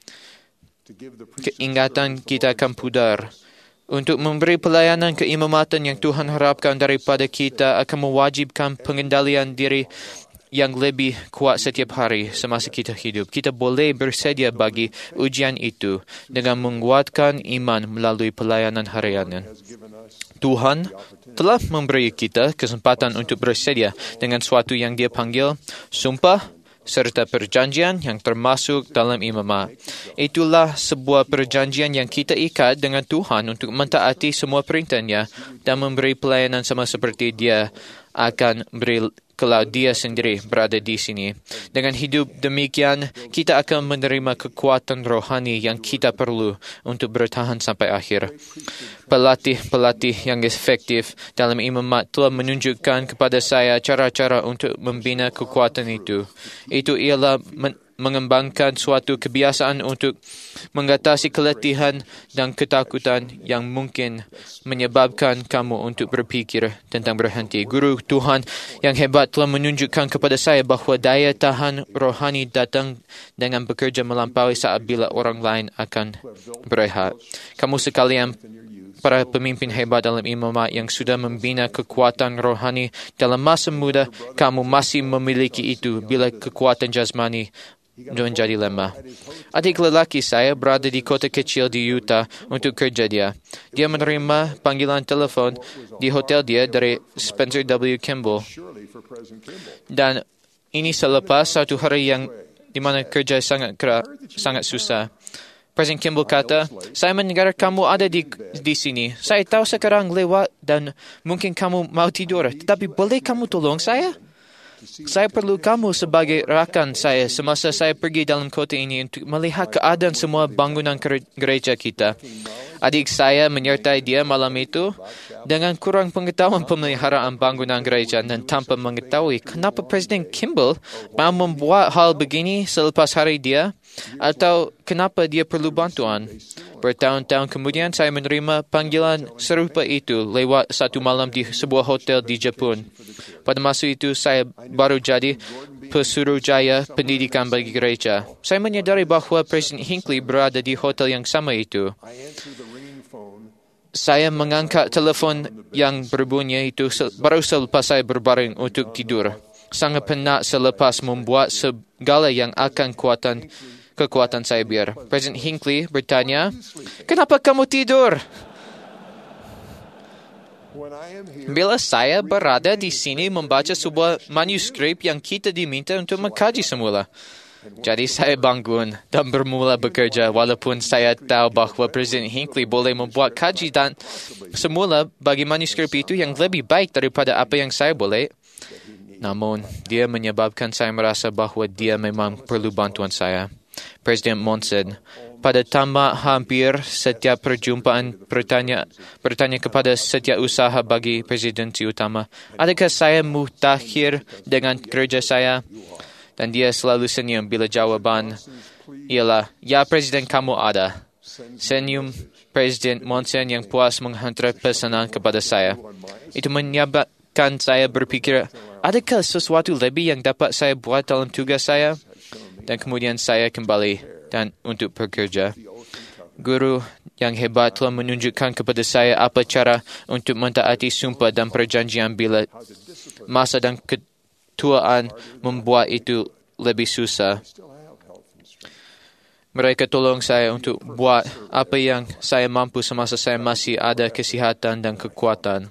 Keingatan kita akan pudar. Untuk memberi pelayanan keimamatan yang Tuhan harapkan daripada kita akan mewajibkan pengendalian diri yang lebih kuat setiap hari semasa kita hidup. Kita boleh bersedia bagi ujian itu dengan menguatkan iman melalui pelayanan harian. Tuhan telah memberi kita kesempatan untuk bersedia dengan suatu yang Dia panggil sumpah serta perjanjian yang termasuk dalam imamat. Itulah sebuah perjanjian yang kita ikat dengan Tuhan untuk mentaati semua perintahnya dan memberi pelayanan sama seperti Dia akan beri kalau Dia sendiri berada di sini. Dengan hidup demikian, kita akan menerima kekuatan rohani yang kita perlu untuk bertahan sampai akhir. Pelatih-pelatih yang efektif dalam imamat telah menunjukkan kepada saya cara-cara untuk membina kekuatan itu. Itu ialah men- mengembangkan suatu kebiasaan untuk mengatasi keletihan dan ketakutan yang mungkin menyebabkan kamu untuk berfikir tentang berhenti. Guru Tuhan yang hebat telah menunjukkan kepada saya bahawa daya tahan rohani datang dengan bekerja melampaui saat bila orang lain akan berehat. Kamu sekalian para pemimpin hebat dalam imamat yang sudah membina kekuatan rohani dalam masa muda, kamu masih memiliki itu bila kekuatan jasmani menjadi lemah. Adik lelaki saya berada di kota kecil di Utah untuk kerja dia. Dia menerima panggilan telefon di hotel dia dari Spencer W. Kimball. Dan ini selepas satu hari yang di mana kerja sangat keras, sangat susah. Presiden Kimball kata, saya mendengar kamu ada di di sini. Saya tahu sekarang lewat dan mungkin kamu mau tidur. Tetapi boleh kamu tolong saya? Saya perlu kamu sebagai rakan saya semasa saya pergi dalam kota ini untuk melihat keadaan semua bangunan gereja kita. Adik saya menyertai dia malam itu dengan kurang pengetahuan pemeliharaan bangunan gereja dan tanpa mengetahui kenapa Presiden Kimball mau membuat hal begini selepas hari dia atau kenapa dia perlu bantuan. Bertahun-tahun kemudian saya menerima panggilan serupa itu lewat satu malam di sebuah hotel di Jepun. Pada masa itu saya baru jadi pesuruhjaya pendidikan bagi gereja. Saya menyadari bahawa Presiden Hinckley berada di hotel yang sama itu. Saya mengangkat telefon yang berbunyi itu baru selepas saya berbaring untuk tidur. Sangat penat selepas membuat segala yang akan kuatan kekuatan saya biar. Presiden Hinckley bertanya, kenapa kamu tidur? Bila saya berada di sini membaca sebuah manuskrip yang kita diminta untuk mengkaji semula. Jadi saya bangun dan bermula bekerja walaupun saya tahu bahawa Presiden Hinckley boleh membuat kaji dan semula bagi manuskrip itu yang lebih baik daripada apa yang saya boleh. Namun, dia menyebabkan saya merasa bahawa dia memang perlu bantuan saya. Presiden Monson, pada tamat hampir setiap perjumpaan bertanya, bertanya kepada setiap usaha bagi presidensi utama, adakah saya mutakhir dengan kerja saya? Dan dia selalu senyum bila jawaban ialah, ya Presiden kamu ada. Senyum Presiden Monson yang puas menghantar pesanan kepada saya. Itu menyebabkan saya berfikir, adakah sesuatu lebih yang dapat saya buat dalam tugas saya? Dan kemudian saya kembali dan untuk bekerja. Guru yang hebat telah menunjukkan kepada saya apa cara untuk mentaati sumpah dan perjanjian bila masa dan ketuaan membuat itu lebih susah. Mereka tolong saya untuk buat apa yang saya mampu semasa saya masih ada kesihatan dan kekuatan.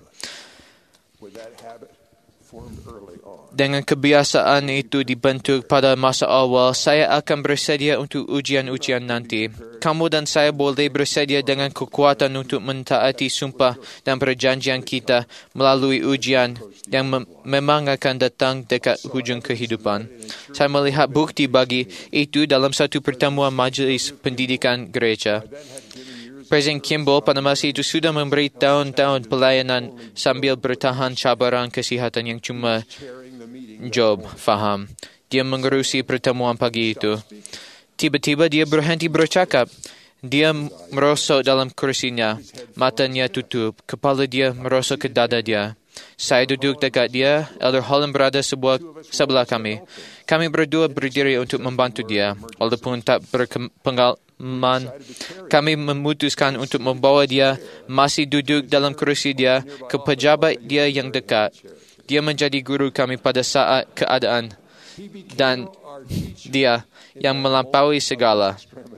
Dengan kebiasaan itu dibentuk pada masa awal, saya akan bersedia untuk ujian-ujian nanti. Kamu dan saya boleh bersedia dengan kekuatan untuk mentaati sumpah dan perjanjian kita melalui ujian yang mem- memang akan datang dekat hujung kehidupan. Saya melihat bukti bagi itu dalam satu pertemuan majlis pendidikan gereja. Presiden Kimball pada masa itu sudah memberi tahun-tahun pelayanan sambil bertahan cabaran kesihatan yang cuma Job faham. Dia mengerusi pertemuan pagi itu. Tiba-tiba dia berhenti bercakap. Dia merosot dalam kursinya. Matanya tutup. Kepala dia merosot ke dada dia. Saya duduk dekat dia. Elder Holland berada sebuah, sebelah kami. Kami berdua berdiri untuk membantu dia. Walaupun tak berpengalaman, kami memutuskan untuk membawa dia masih duduk dalam kursi dia ke pejabat dia yang dekat. Dia menjadi guru kami pada saat keadaan dan Dia yang melampaui segala.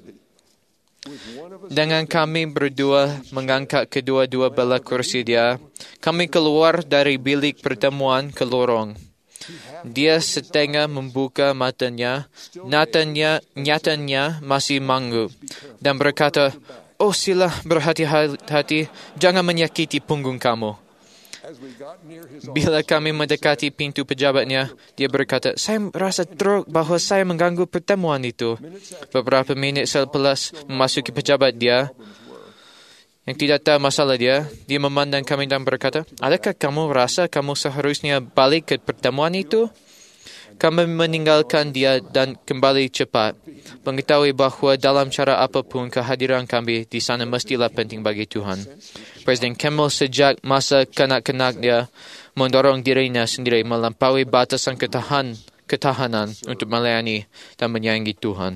Dengan kami berdua mengangkat kedua-dua belah kursi Dia, kami keluar dari bilik pertemuan ke lorong. Dia setengah membuka matanya, nyatanya, nyatanya masih manggup, dan berkata, "Oh, sila berhati-hati, jangan menyakiti punggung kamu." Bila kami mendekati pintu pejabatnya, dia berkata, "Saya rasa teruk bahawa saya mengganggu pertemuan itu." Beberapa minit selepas memasuki pejabat dia, yang tidak tahu masalah dia, dia memandang kami dan berkata, "Adakah kamu rasa kamu seharusnya balik ke pertemuan itu?" Kami meninggalkan dia dan kembali cepat, mengetahui bahawa dalam cara apapun kehadiran kami di sana mestilah penting bagi Tuhan. Presiden Kimmel sejak masa kanak-kanak dia mendorong dirinya sendiri melampaui batasan ketahan, ketahanan untuk melayani dan menyayangi Tuhan.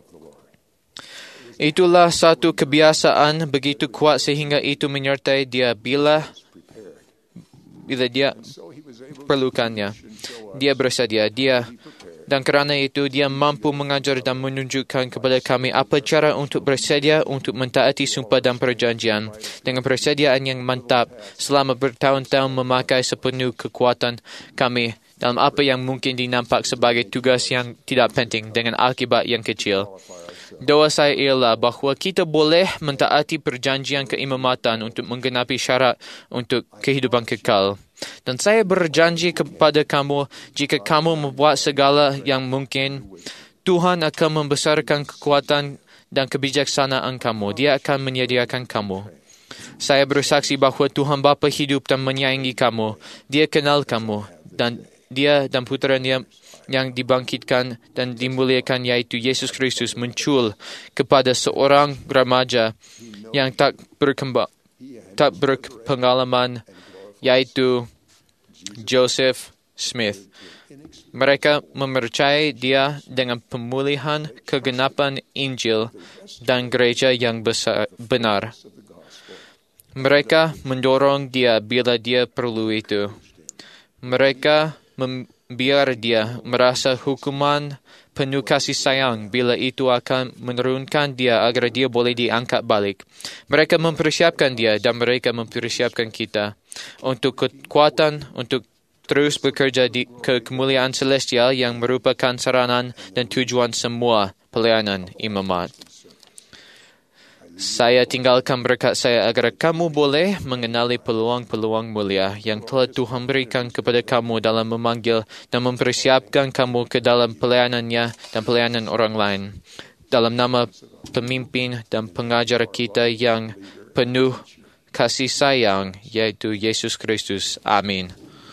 Itulah satu kebiasaan begitu kuat sehingga itu menyertai dia bila bila dia perlukannya. Dia bersedia, dia dan kerana itu dia mampu mengajar dan menunjukkan kepada kami apa cara untuk bersedia untuk mentaati sumpah dan perjanjian dengan persediaan yang mantap selama bertahun-tahun memakai sepenuh kekuatan kami dalam apa yang mungkin dinampak sebagai tugas yang tidak penting dengan akibat yang kecil. Doa saya ialah bahawa kita boleh mentaati perjanjian keimamatan untuk menggenapi syarat untuk kehidupan kekal. Dan saya berjanji kepada kamu, jika kamu membuat segala yang mungkin, Tuhan akan membesarkan kekuatan dan kebijaksanaan kamu. Dia akan menyediakan kamu. Saya bersaksi bahawa Tuhan Bapa hidup dan menyayangi kamu. Dia kenal kamu dan Dia dan puteranya yang dibangkitkan dan dimuliakan yaitu Yesus Kristus muncul kepada seorang remaja yang tak berkembang, tak berpengalaman yaitu Joseph Smith. Mereka mempercayai dia dengan pemulihan kegenapan Injil dan gereja yang besar, benar. Mereka mendorong dia bila dia perlu itu. Mereka membiar dia merasa hukuman penuh kasih sayang bila itu akan menurunkan dia agar dia boleh diangkat balik. Mereka mempersiapkan dia dan mereka mempersiapkan kita untuk kekuatan, untuk terus bekerja di ke kemuliaan celestial yang merupakan saranan dan tujuan semua pelayanan imamat. Saya tinggalkan berkat saya agar kamu boleh mengenali peluang-peluang mulia yang telah Tuhan berikan kepada kamu dalam memanggil dan mempersiapkan kamu ke dalam pelayanannya dan pelayanan orang lain. Dalam nama pemimpin dan pengajar kita yang penuh kasih sayang, yaitu Yesus Kristus. Amin.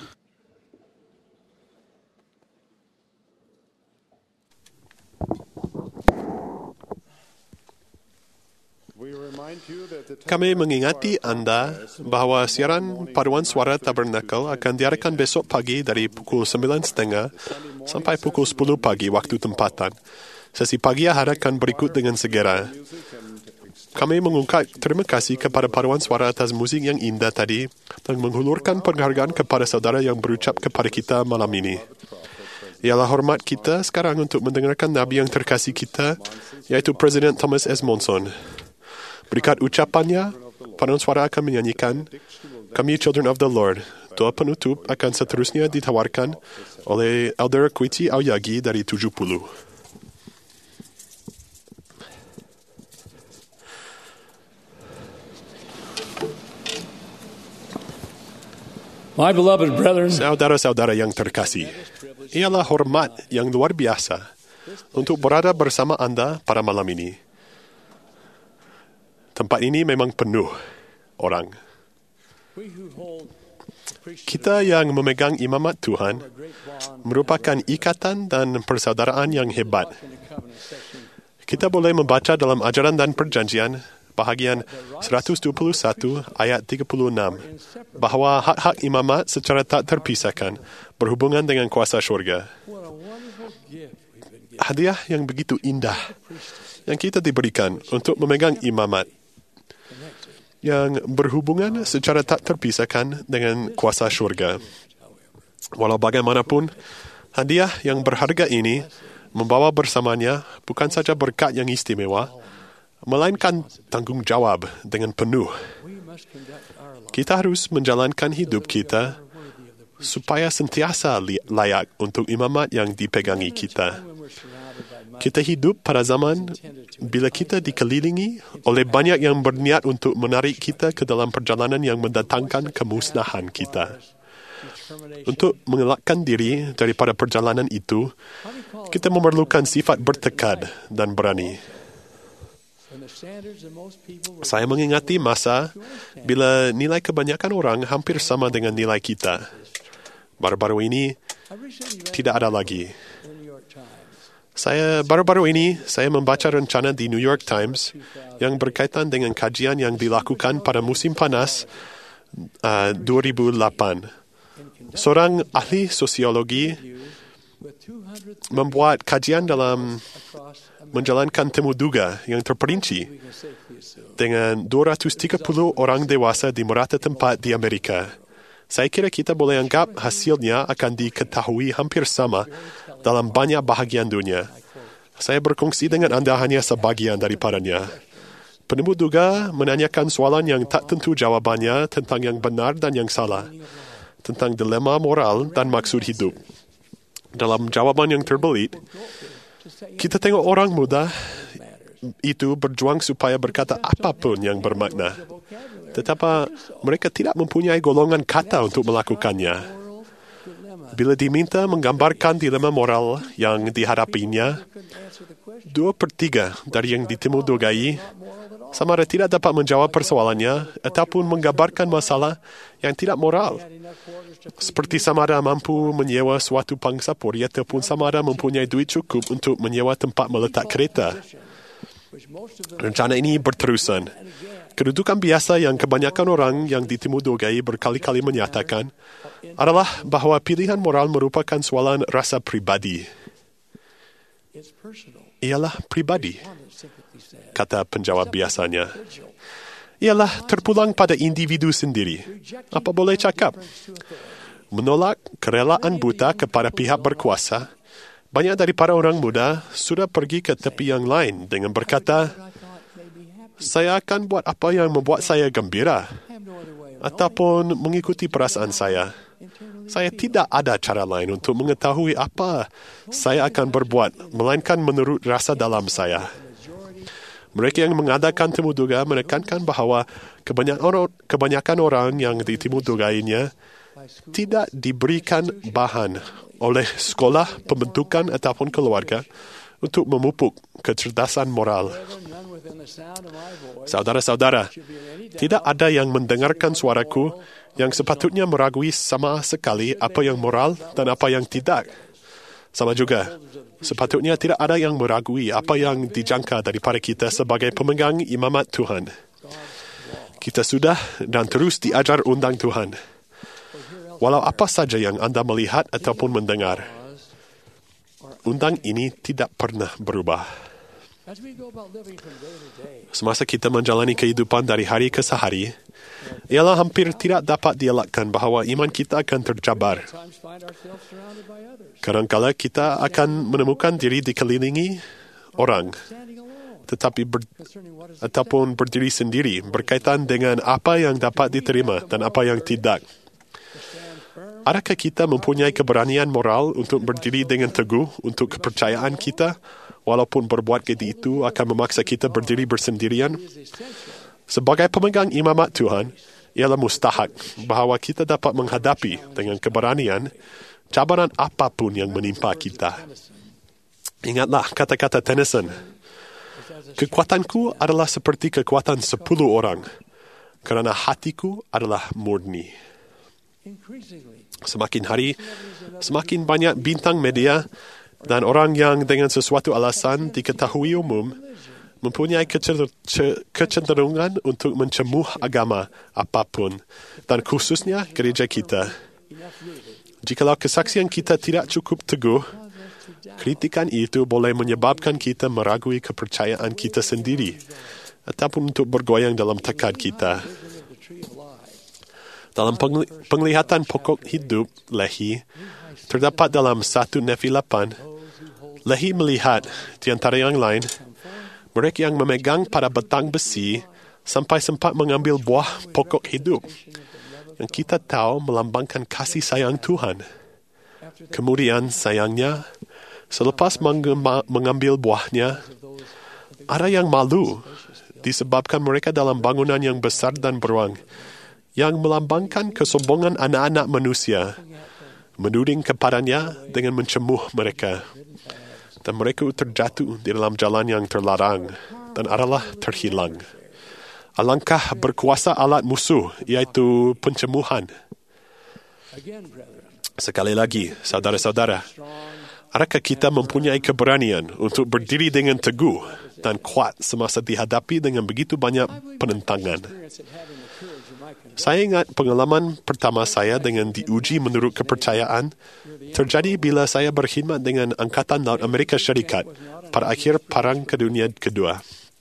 Kami mengingati anda bahawa siaran paduan suara Tabernakel akan diadakan besok pagi dari pukul sembilan tiga puluh sampai pukul sepuluh pagi waktu tempatan. Sesi pagi ahad akan berikut dengan segera. Kami mengungkap terima kasih kepada paduan suara atas muzik yang indah tadi dan menghulurkan penghargaan kepada saudara yang berucap kepada kita malam ini. Ialah hormat kita sekarang untuk mendengarkan Nabi yang terkasih kita, yaitu Presiden Thomas S. Monson. Berkat ucapannya, paduan suara akan menyanyikan Kami Children of the Lord. Doa penutup akan seterusnya ditawarkan oleh Elder Koichi Aoyagi dari tujuh puluh. My beloved brethren, saudara-saudara yang terkasih, ialah hormat yang luar biasa untuk berada bersama anda pada malam ini. Tempat ini memang penuh orang. Kita yang memegang imamat Tuhan merupakan ikatan dan persaudaraan yang hebat. Kita boleh membaca dalam ajaran dan perjanjian bahagian seratus dua puluh satu ayat tiga puluh enam bahawa hak-hak imamat secara tak terpisahkan berhubungan dengan kuasa syurga. Hadiah yang begitu indah yang kita diberikan untuk memegang imamat yang berhubungan secara tak terpisahkan dengan kuasa syurga. Walau bagaimanapun, Hadiah yang berharga ini membawa bersamanya bukan saja berkat yang istimewa, melainkan tanggungjawab dengan penuh. Kita harus menjalankan hidup kita supaya sentiasa layak untuk imamat yang dipegangi kita. Kita hidup pada zaman bila kita dikelilingi oleh banyak yang berniat untuk menarik kita ke dalam perjalanan yang mendatangkan kemusnahan kita. Untuk mengelakkan diri daripada perjalanan itu, kita memerlukan sifat bertekad dan berani. Saya mengingati masa bila nilai kebanyakan orang hampir sama dengan nilai kita. Baru-baru ini, tidak ada lagi. Saya baru-baru ini, saya membaca rencana di New York Times yang berkaitan dengan kajian yang dilakukan pada musim panas uh, dua ribu lapan. Seorang ahli sosiologi membuat kajian dalam menjalankan temu duga yang terperinci dengan dua ratus tiga puluh orang dewasa di merata tempat di Amerika. Saya kira kita boleh anggap hasilnya akan diketahui hampir sama dalam banyak bahagian dunia. Saya berkongsi dengan anda hanya sebahagian daripadanya. Penemu duga menanyakan soalan yang tak tentu jawabannya tentang yang benar dan yang salah, tentang dilema moral dan maksud hidup. Dalam jawaban yang terbelit, kita tengok orang muda itu berjuang supaya berkata apapun yang bermakna. Tetapi mereka tidak mempunyai golongan kata untuk melakukannya. Bila diminta menggambarkan dilema moral yang dihadapinya, dua per tiga dari yang ditemudugai sama ada tidak dapat menjawab persoalannya ataupun menggambarkan masalah yang tidak moral. Seperti sama ada mampu menyewa suatu pangsa pori ataupun sama ada mempunyai duit cukup untuk menyewa tempat meletak kereta. Rencana ini berterusan. Kedudukan biasa yang kebanyakan orang yang ditemudugai berkali-kali menyatakan adalah bahawa pilihan moral merupakan soalan rasa pribadi. Ialah pribadi, kata penjawab biasanya. Ialah terpulang pada individu sendiri. Apa boleh cakap? Menolak kerelaan buta kepada pihak berkuasa, banyak daripada orang muda sudah pergi ke tepi yang lain dengan berkata, saya akan buat apa yang membuat saya gembira, ataupun mengikuti perasaan saya. Saya tidak ada cara lain untuk mengetahui apa saya akan berbuat, melainkan menurut rasa dalam saya. Mereka yang mengadakan temuduga menekankan bahawa kebanyakan orang, kebanyakan orang yang ditemudugainya tidak diberikan bahan oleh sekolah, pembentukan ataupun keluarga untuk memupuk kecerdasan moral. Saudara-saudara, tidak ada yang mendengarkan suaraku yang sepatutnya meragui sama sekali apa yang moral dan apa yang tidak. Sama juga, sepatutnya tidak ada yang meragui apa yang dijangka daripada kita sebagai pemegang imamat Tuhan. Kita sudah dan terus diajar undang Tuhan. Walau apa saja yang anda melihat ataupun mendengar, undang ini tidak pernah berubah. Semasa kita menjalani kehidupan dari hari ke sehari, ialah hampir tidak dapat dielakkan bahawa iman kita akan tercabar. Kadang-kala kita akan menemukan diri dikelilingi orang, tetapi ber, ataupun berdiri sendiri berkaitan dengan apa yang dapat diterima dan apa yang tidak. Adakah kita mempunyai keberanian moral untuk berdiri dengan teguh untuk kepercayaan kita, walaupun berbuat keji itu akan memaksa kita berdiri bersendirian? Sebagai pemegang imamat Tuhan, ialah mustahak bahawa kita dapat menghadapi dengan keberanian cabaran apapun yang menimpa kita. Ingatlah kata-kata Tennyson, kekuatanku adalah seperti kekuatan sepuluh orang, kerana hatiku adalah murni. Semakin hari, semakin banyak bintang media dan orang yang dengan sesuatu alasan diketahui umum mempunyai kecenderungan untuk mencemuh agama apapun dan khususnya gereja kita. Jikalau kesaksian kita tidak cukup teguh, kritikan itu boleh menyebabkan kita meragui kepercayaan kita sendiri ataupun untuk bergoyang dalam tekad kita. Dalam penglihatan pokok hidup Lehi, terdapat dalam satu Nefi lapan, Lehi melihat di antara yang lain, mereka yang memegang pada batang besi sampai sempat mengambil buah pokok hidup yang kita tahu melambangkan kasih sayang Tuhan. Kemudian sayangnya, selepas mengambil buahnya, ada yang malu disebabkan mereka dalam bangunan yang besar dan beruang yang melambangkan kesombongan anak-anak manusia, menuding kepadanya dengan mencemuh mereka. Dan mereka terjatuh di dalam jalan yang terlarang dan adalah terhilang. Alangkah berkuasa alat musuh, iaitu pencemuhan. Sekali lagi, saudara-saudara, adakah kita mempunyai keberanian untuk berdiri dengan teguh dan kuat semasa dihadapi dengan begitu banyak penentangan? Saya ingat pengalaman pertama saya dengan diuji menurut kepercayaan terjadi bila saya berkhidmat dengan Angkatan Laut Amerika Syarikat pada akhir Perang Dunia Kedua.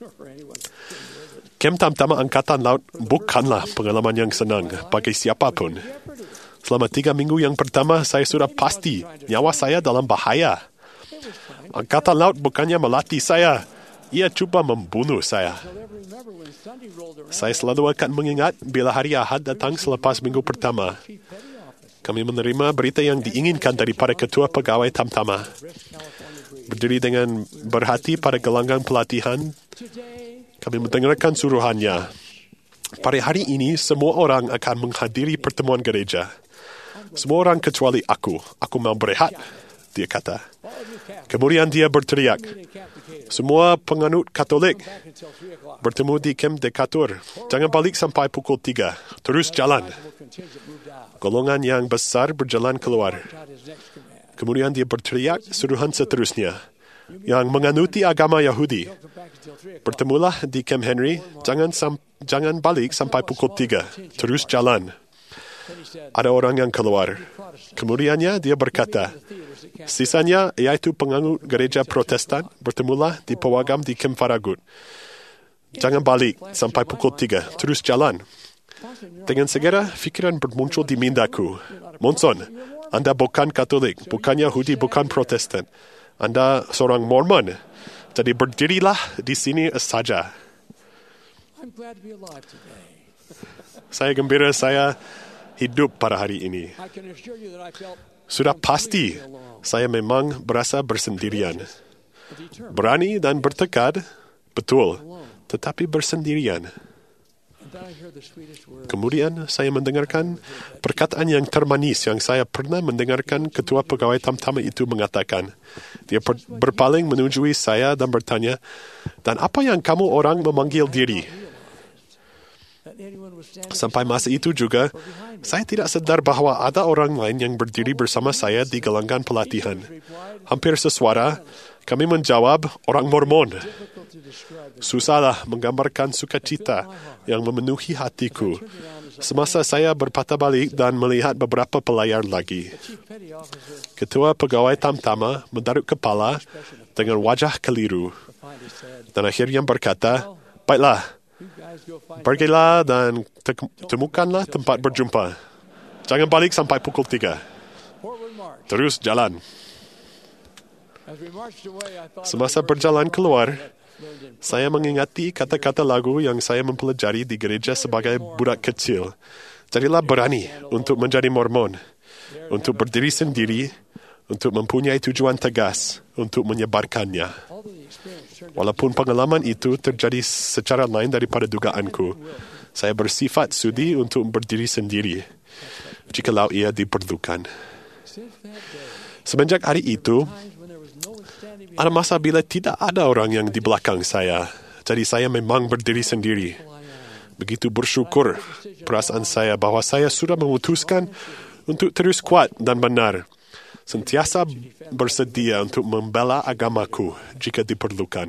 Kem Tamtama Angkatan Laut bukanlah pengalaman yang senang bagi siapapun. Selama tiga minggu yang pertama, saya sudah pasti nyawa saya dalam bahaya. Angkatan Laut bukannya melatih saya, ia cuba membunuh saya. Saya selalu akan mengingat bila hari Ahad datang selepas minggu pertama. Kami menerima berita yang diinginkan daripada Ketua Pegawai Tamtama. Berdiri dengan berhati pada gelanggang pelatihan, kami mendengarkan suruhannya. Pada hari ini, semua orang akan menghadiri pertemuan gereja. Semua orang kecuali aku. Aku mau berehat, dia kata. Kemudian dia berteriak, semua penganut Katolik bertemu di Kem Decatur. Jangan balik sampai pukul tiga. Terus jalan. Golongan yang besar berjalan keluar. Kemudian dia berteriak suruhan seterusnya. Yang menganuti agama Yahudi, bertemulah di Kem Henry. Jangan sam- jangan balik sampai pukul tiga. Terus jalan. Ada orang yang keluar. Kemudiannya dia berkata, sisanya iaitu penganut gereja Protestan, bertemulah di Pewagam di Kem Faragut. Jangan balik sampai pukul tiga. Terus jalan. Dengan segera, fikiran bermuncul di mindaku. Monson, Anda bukan Katolik, bukan Yahudi, bukan Protestan. Anda seorang Mormon. Jadi berdirilah di sini saja. Saya gembira saya hidup pada hari ini. Sudah pasti saya memang berasa bersendirian. Berani dan bertekad, betul, tetapi bersendirian. Kemudian saya mendengarkan perkataan yang termanis yang saya pernah mendengarkan Ketua Pegawai Tamtama itu mengatakan. Dia berpaling menunjui saya dan bertanya, dan apa yang kamu orang memanggil diri? Sampai masa itu juga, saya tidak sedar bahawa ada orang lain yang berdiri bersama saya di gelanggang pelatihan. Hampir sesuara, kami menjawab, orang Mormon. Susahlah menggambarkan sukacita yang memenuhi hatiku semasa saya berpatah balik dan melihat beberapa pelayar lagi. Ketua Pegawai Tamtama mendaruk kepala dengan wajah keliru dan akhirnya berkata, baiklah, pergilah dan temukanlah tempat berjumpa. Jangan balik sampai pukul tiga. Terus jalan. Semasa berjalan keluar, saya mengingati kata-kata lagu yang saya mempelajari di gereja sebagai budak kecil. Jadilah berani untuk menjadi Mormon, untuk berdiri sendiri, untuk mempunyai tujuan tegas, untuk menyebarkannya. Walaupun pengalaman itu terjadi secara lain daripada dugaanku, saya bersifat sudi untuk berdiri sendiri, jikalau ia diperlukan. Semenjak hari itu, ada masa bila tidak ada orang yang di belakang saya. Jadi saya memang berdiri sendiri. Begitu bersyukur perasaan saya bahawa saya sudah memutuskan untuk terus kuat dan benar. Sentiasa bersedia untuk membela agamaku jika diperlukan.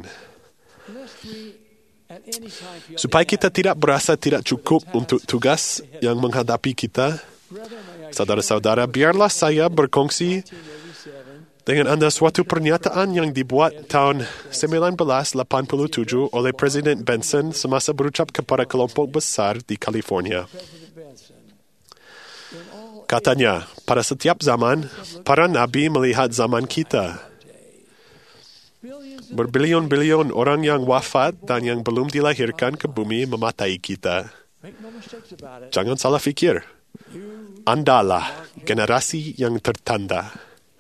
Supaya kita tidak berasa tidak cukup untuk tugas yang menghadapi kita, saudara-saudara, biarlah saya berkongsi dengan anda suatu pernyataan yang dibuat tahun sembilan belas lapan puluh tujuh oleh Presiden Benson semasa berucap kepada kelompok besar di California. Katanya, pada setiap zaman, para nabi melihat zaman kita. Berbilion-bilion orang yang wafat dan yang belum dilahirkan ke bumi mematai kita. Jangan salah fikir. Andalah generasi yang tertanda.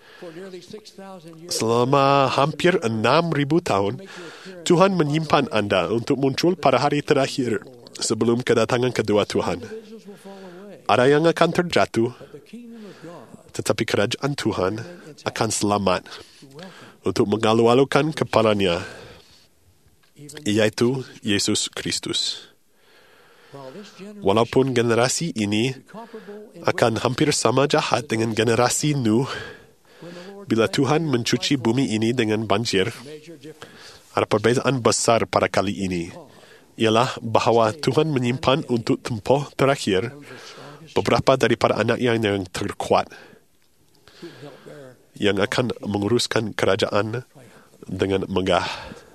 Selama hampir enam ribu tahun, Tuhan menyimpan anda untuk muncul pada hari terakhir sebelum kedatangan kedua Tuhan. Ada yang akan terjatuh, tetapi kerajaan Tuhan akan selamat untuk mengalu-alukan kepalanya, iaitu Yesus Kristus. Walaupun generasi ini akan hampir sama jahat dengan generasi Nuh, bila Tuhan mencuci bumi ini dengan banjir, ada perbezaan besar pada kali ini, ialah bahawa Tuhan menyimpan untuk tempoh terakhir beberapa daripada anak yang, yang terkuat yang akan menguruskan kerajaan dengan megah.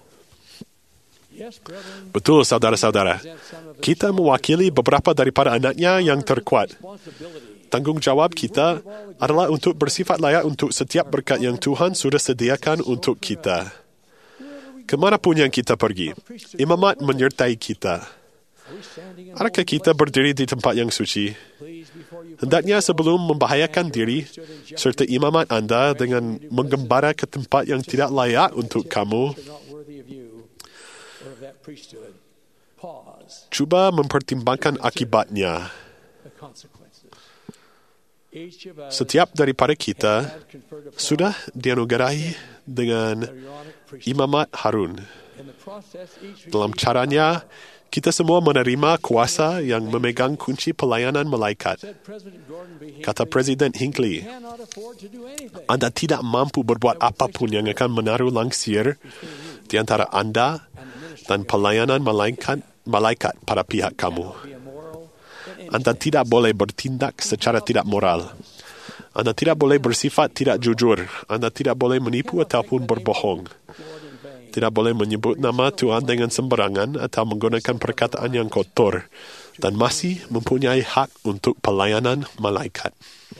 Betul, saudara-saudara. Kita mewakili beberapa daripada anaknya yang terkuat. Tanggungjawab kita adalah untuk bersifat layak untuk setiap berkat yang Tuhan sudah sediakan untuk kita. Kemanapun yang kita pergi, imamat menyertai kita. Adakah kita berdiri di tempat yang suci? Hendaknya sebelum membahayakan diri serta imamat anda dengan menggembara ke tempat yang tidak layak untuk kamu, cuba mempertimbangkan akibatnya. Setiap daripada kita sudah dianugerai dengan imamat Harun. Dalam caranya, kita semua menerima kuasa yang memegang kunci pelayanan malaikat. Kata Presiden Hinckley, anda tidak mampu berbuat apapun yang akan menaruh langsir di antara anda dan pelayanan malaikat, malaikat pada pihak kamu. Anda tidak boleh bertindak secara tidak moral. Anda tidak boleh bersifat tidak jujur. Anda tidak boleh menipu ataupun berbohong. Tidak boleh menyebut nama Tuhan dengan sembarangan atau menggunakan perkataan yang kotor dan masih mempunyai hak untuk pelayanan malaikat.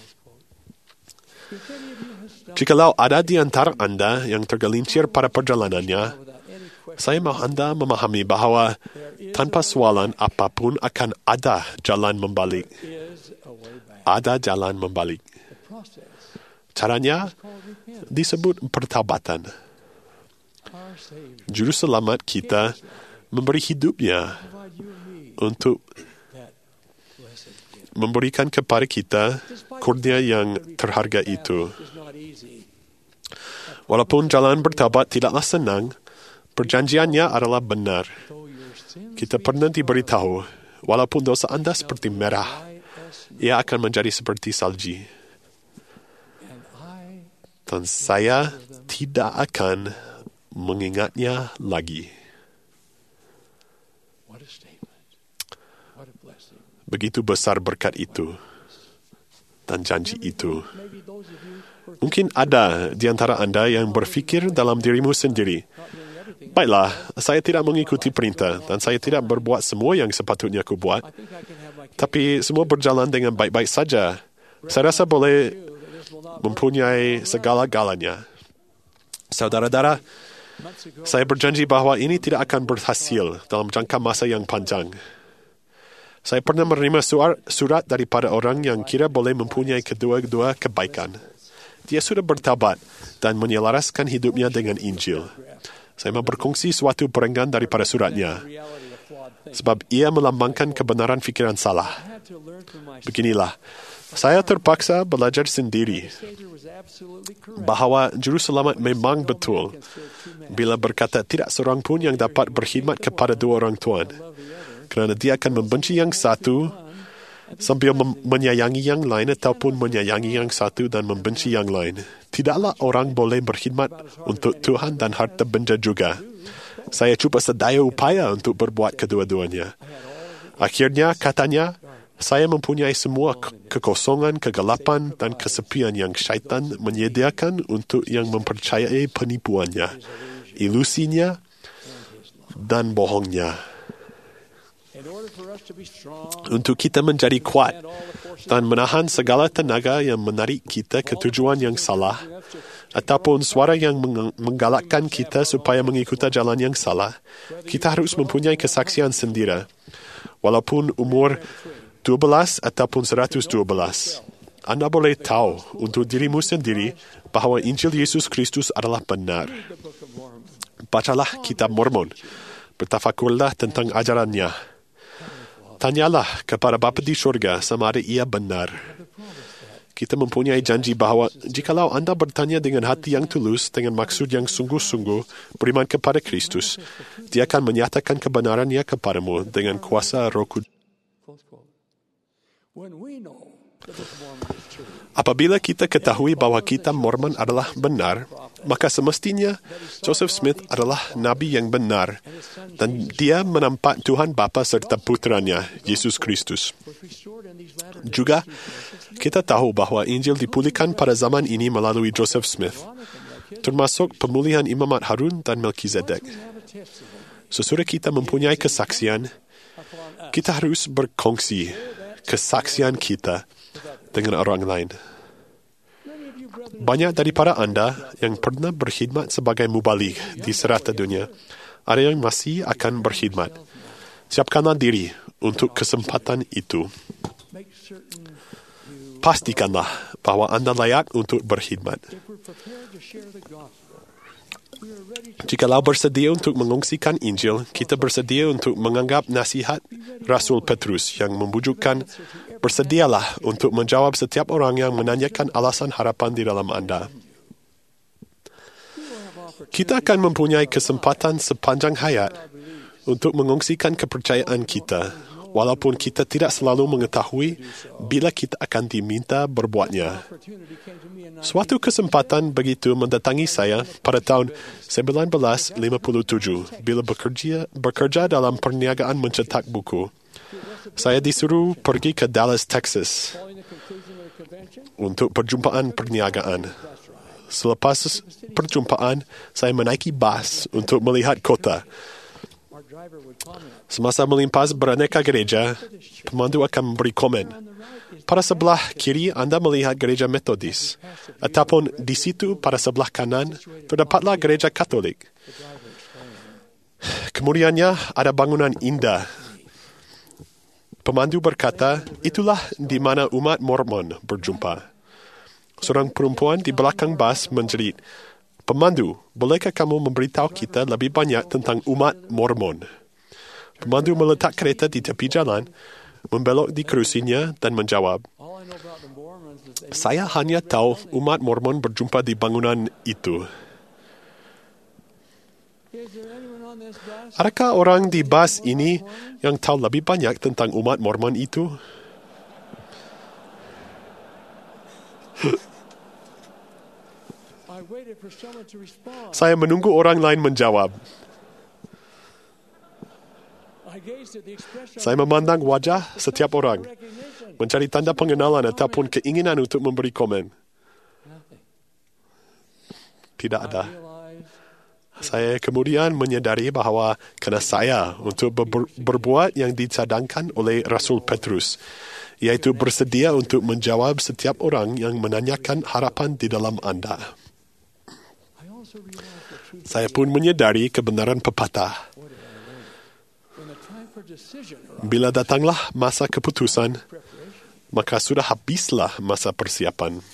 Jikalau ada di antara anda yang tergelincir pada perjalanannya, saya mahu anda memahami bahawa tanpa soalan apapun akan ada jalan membalik. Ada jalan membalik. Caranya disebut pertaubatan. Juru selamat kita memberi hidupnya untuk memberikan kepada kita kurnia yang terharga itu. Walaupun jalan bertaubat tidaklah senang, perjanjiannya adalah benar. Kita pernah diberitahu, walaupun dosa anda seperti merah, ia akan menjadi seperti salji. Dan saya tidak akan mengingatnya lagi. Begitu besar berkat itu dan janji itu. Mungkin ada di antara anda yang berfikir dalam dirimu sendiri, baiklah, saya tidak mengikuti perintah dan saya tidak berbuat semua yang sepatutnya aku buat, tapi semua berjalan dengan baik-baik saja. Saya rasa boleh mempunyai segala-galanya. Saudara-saudara, saya berjanji bahawa ini tidak akan berhasil dalam jangka masa yang panjang. Saya pernah menerima surat daripada orang yang kira boleh mempunyai kedua-dua kebaikan. Dia sudah bertaubat dan menyelaraskan hidupnya dengan Injil. Saya mau berkongsi suatu perenggan daripada suratnya, sebab ia melambangkan kebenaran fikiran salah. Beginilah, saya terpaksa belajar sendiri bahawa Juru Selamat memang betul bila berkata tidak seorang pun yang dapat berkhidmat kepada dua orang tuan, kerana dia akan membenci yang satu sambil mem- menyayangi yang lain ataupun menyayangi yang satu dan membenci yang lain. Tidaklah orang boleh berkhidmat untuk Tuhan dan harta benda juga. Saya cuba sedaya upaya untuk berbuat kedua-duanya. Akhirnya, katanya, saya mempunyai semua ke- kekosongan, kegelapan dan kesepian yang syaitan menyediakan untuk yang mempercayai penipuannya, ilusinya dan bohongnya. untuk kita menjadi kuat dan menahan segala tenaga yang menarik kita ke tujuan yang salah ataupun suara yang meng- menggalakkan kita supaya mengikuti jalan yang salah, kita harus mempunyai kesaksian sendiri, walaupun umur dua belas ataupun seratus dua belas. Anda boleh tahu untuk dirimu sendiri bahawa Injil Yesus Kristus adalah benar. Bacalah kitab Mormon, bertafakurlah tentang ajarannya. Tanyalah kepada Bapa di syurga sama ada ia benar. Kita mempunyai janji bahawa jikalau anda bertanya dengan hati yang tulus, dengan maksud yang sungguh-sungguh beriman kepada Kristus, Dia akan menyatakan kebenarannya kepadamu dengan kuasa Roh Kudus. Apabila kita ketahui bahawa kitab Mormon adalah benar, maka semestinya Joseph Smith adalah Nabi yang benar dan dia menampak Tuhan Bapa serta putranya, Yesus Kristus. Juga, kita tahu bahawa Injil dipulihkan pada zaman ini melalui Joseph Smith, termasuk pemulihan Imamat Harun dan Melkizedek. Sesudah kita mempunyai kesaksian, kita harus berkongsi kesaksian kita dengan orang lain. Banyak daripada anda yang pernah berkhidmat sebagai mubalik di serata dunia, ada yang masih akan berkhidmat. Siapkanlah diri untuk kesempatan itu. Pastikanlah bahawa anda layak untuk berkhidmat. Jikalau bersedia untuk mengongsikan Injil, kita bersedia untuk menganggap nasihat Rasul Petrus yang membujukkan, bersedialah untuk menjawab setiap orang yang menanyakan alasan harapan di dalam anda. Kita akan mempunyai kesempatan sepanjang hayat untuk mengongsikan kepercayaan kita, walaupun kita tidak selalu mengetahui bila kita akan diminta berbuatnya. Suatu kesempatan begitu mendatangi saya pada tahun sembilan belas lima puluh tujuh bila bekerja, bekerja dalam perniagaan mencetak buku. Saya disuruh pergi ke Dallas, Texas untuk perjumpaan perniagaan. Selepas perjumpaan, saya menaiki bas untuk melihat kota. Semasa melimpas beraneka gereja, pemandu akan memberi komen. Pada sebelah kiri anda melihat gereja Metodis, ataupun di situ pada sebelah kanan terdapatlah gereja Katolik. Kemudiannya ada bangunan indah. Pemandu berkata, itulah di mana umat Mormon berjumpa. Seorang perempuan di belakang bas menjerit, "Pemandu, bolehkah kamu memberitahu kita lebih banyak tentang umat Mormon?" Pemandu meletak kereta di tepi jalan, membelok di kerusinya dan menjawab, "Saya hanya tahu umat Mormon berjumpa di bangunan itu." Adakah orang di bas ini yang tahu lebih banyak tentang umat Mormon itu? Saya menunggu orang lain menjawab. Saya memandang wajah setiap orang, mencari tanda pengenalan ataupun keinginan untuk memberi komen. Tidak ada. Saya kemudian menyadari bahawa kena saya untuk ber- berbuat yang dicadangkan oleh Rasul Petrus, iaitu bersedia untuk menjawab setiap orang yang menanyakan harapan di dalam anda. Saya pun menyadari kebenaran pepatah. Bila datanglah masa keputusan, maka sudah habislah masa persiapan.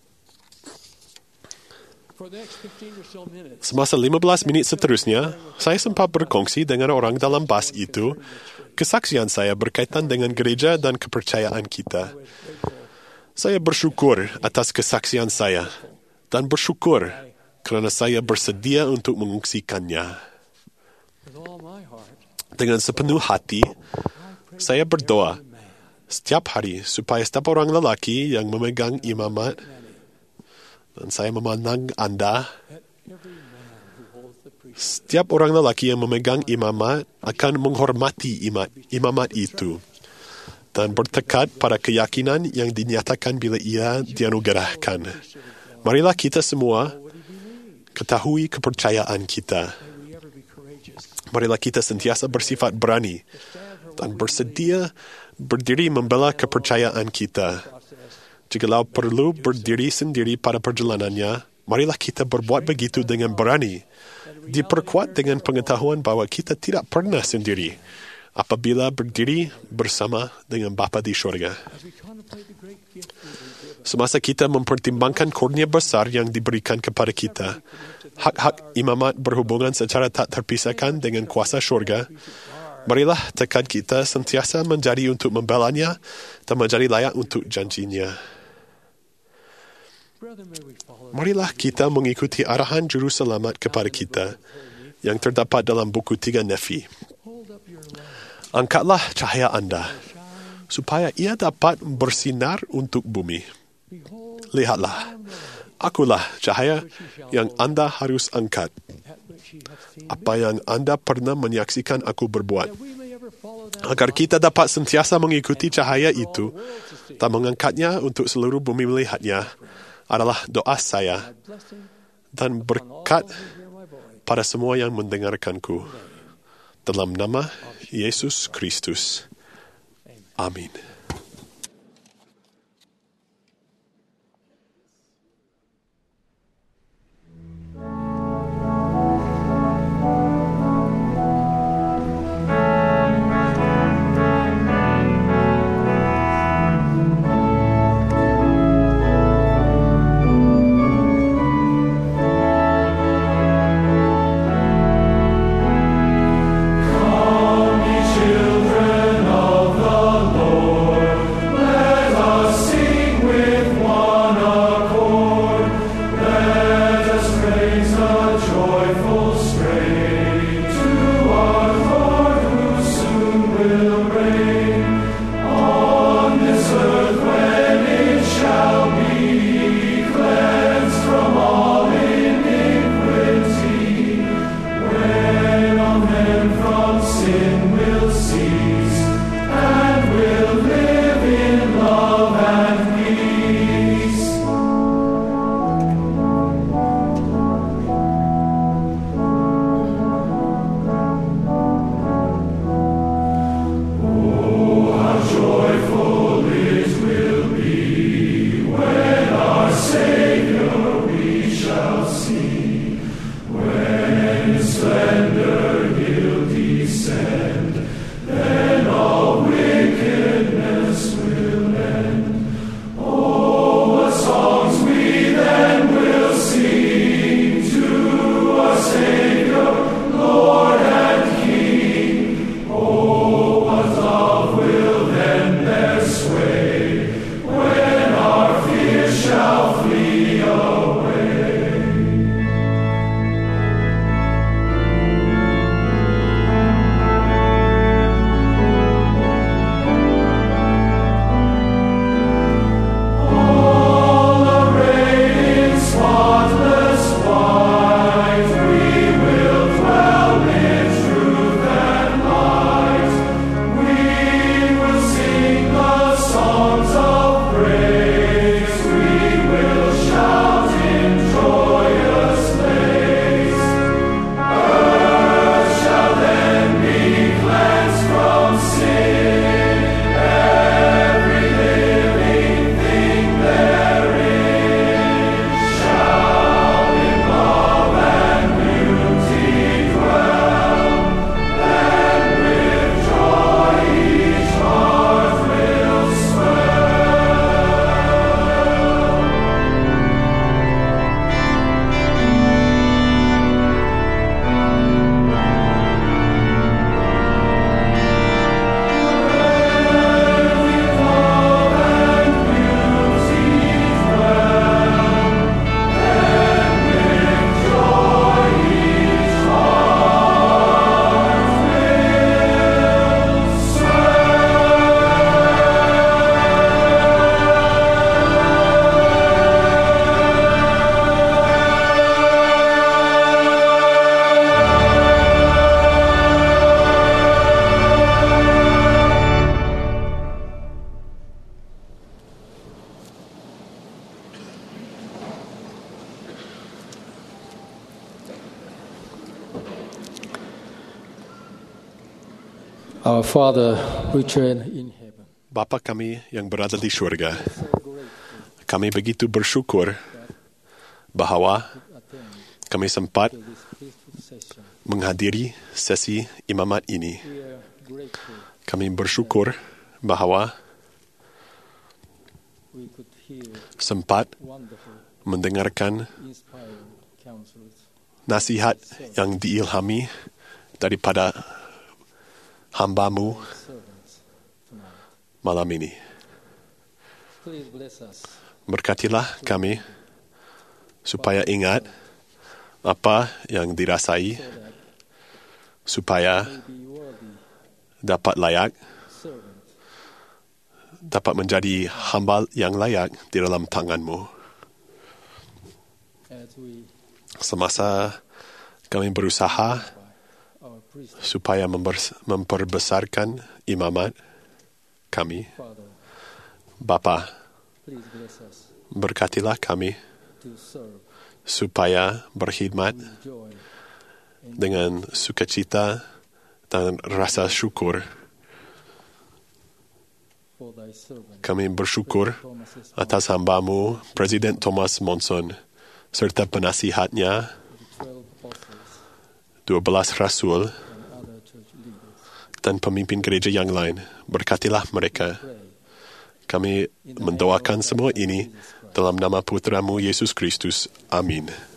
Semasa lima belas minit seterusnya, saya sempat berkongsi dengan orang dalam bas itu kesaksian saya berkaitan dengan gereja dan kepercayaan kita. Saya bersyukur atas kesaksian saya dan bersyukur kerana saya bersedia untuk mengungsikannya. Dengan sepenuh hati, saya berdoa setiap hari supaya setiap orang lelaki yang memegang imamat, dan saya memandang anda, setiap orang lelaki yang memegang imamat akan menghormati imat, imamat itu dan bertekad pada keyakinan yang dinyatakan bila ia dianugerahkan. Marilah kita semua ketahui kepercayaan kita. Marilah kita sentiasa bersifat berani dan bersedia berdiri membela kepercayaan kita. Jikalau perlu berdiri sendiri pada perjalanannya, marilah kita berbuat begitu dengan berani, diperkuat dengan pengetahuan bahawa kita tidak pernah sendiri apabila berdiri bersama dengan Bapa di syurga. Semasa kita mempertimbangkan kurnia besar yang diberikan kepada kita, hak-hak imamat berhubungan secara tak terpisahkan dengan kuasa syurga, marilah tekad kita sentiasa menjadi untuk membelanya dan menjadi layak untuk janjinya. Marilah kita mengikuti arahan juru selamat kepada kita yang terdapat dalam buku tiga Nefi. Angkatlah cahaya anda, supaya ia dapat bersinar untuk bumi. Lihatlah, akulah cahaya yang anda harus angkat. Apa yang anda pernah menyaksikan aku berbuat, agar kita dapat sentiasa mengikuti cahaya itu dan mengangkatnya untuk seluruh bumi melihatnya, adalah doa saya dan berkat pada semua yang mendengarkanku. Dalam nama Yesus Kristus. Amin. Children of the Lord. Our Father, which art in heaven, Bapa kami yang berada di syurga, kami begitu bersyukur bahawa kami sempat menghadiri sesi imamat ini. Kami bersyukur bahawa we could hear sempat wonderful, mendengarkan inspiring counsels. nasihat yang diilhami daripada hamba-Mu Servants tonight. malam ini. Please bless us Berkatilah kami supaya ingat apa yang dirasai, so that supaya we be worthy dapat layak, servants dapat menjadi hamba yang layak di dalam tangan-Mu. as we Semasa kami berusaha our priest, supaya members- memperbesarkan imamat kami, Father. Bapa, Please bless us berkatilah kami to serve supaya berkhidmat with joy and dengan sukacita dan rasa syukur. for thy servant. Kami bersyukur Thomas S. atas hamba-Mu, Presiden Thomas Monson, serta penasihatnya, the twelve apostles dua belas rasul and other church leaders. dan pemimpin gereja yang lain. Berkatilah mereka. Pray Kami mendoakan semua ini dalam nama Putra-Mu, Yesus Kristus. Amin.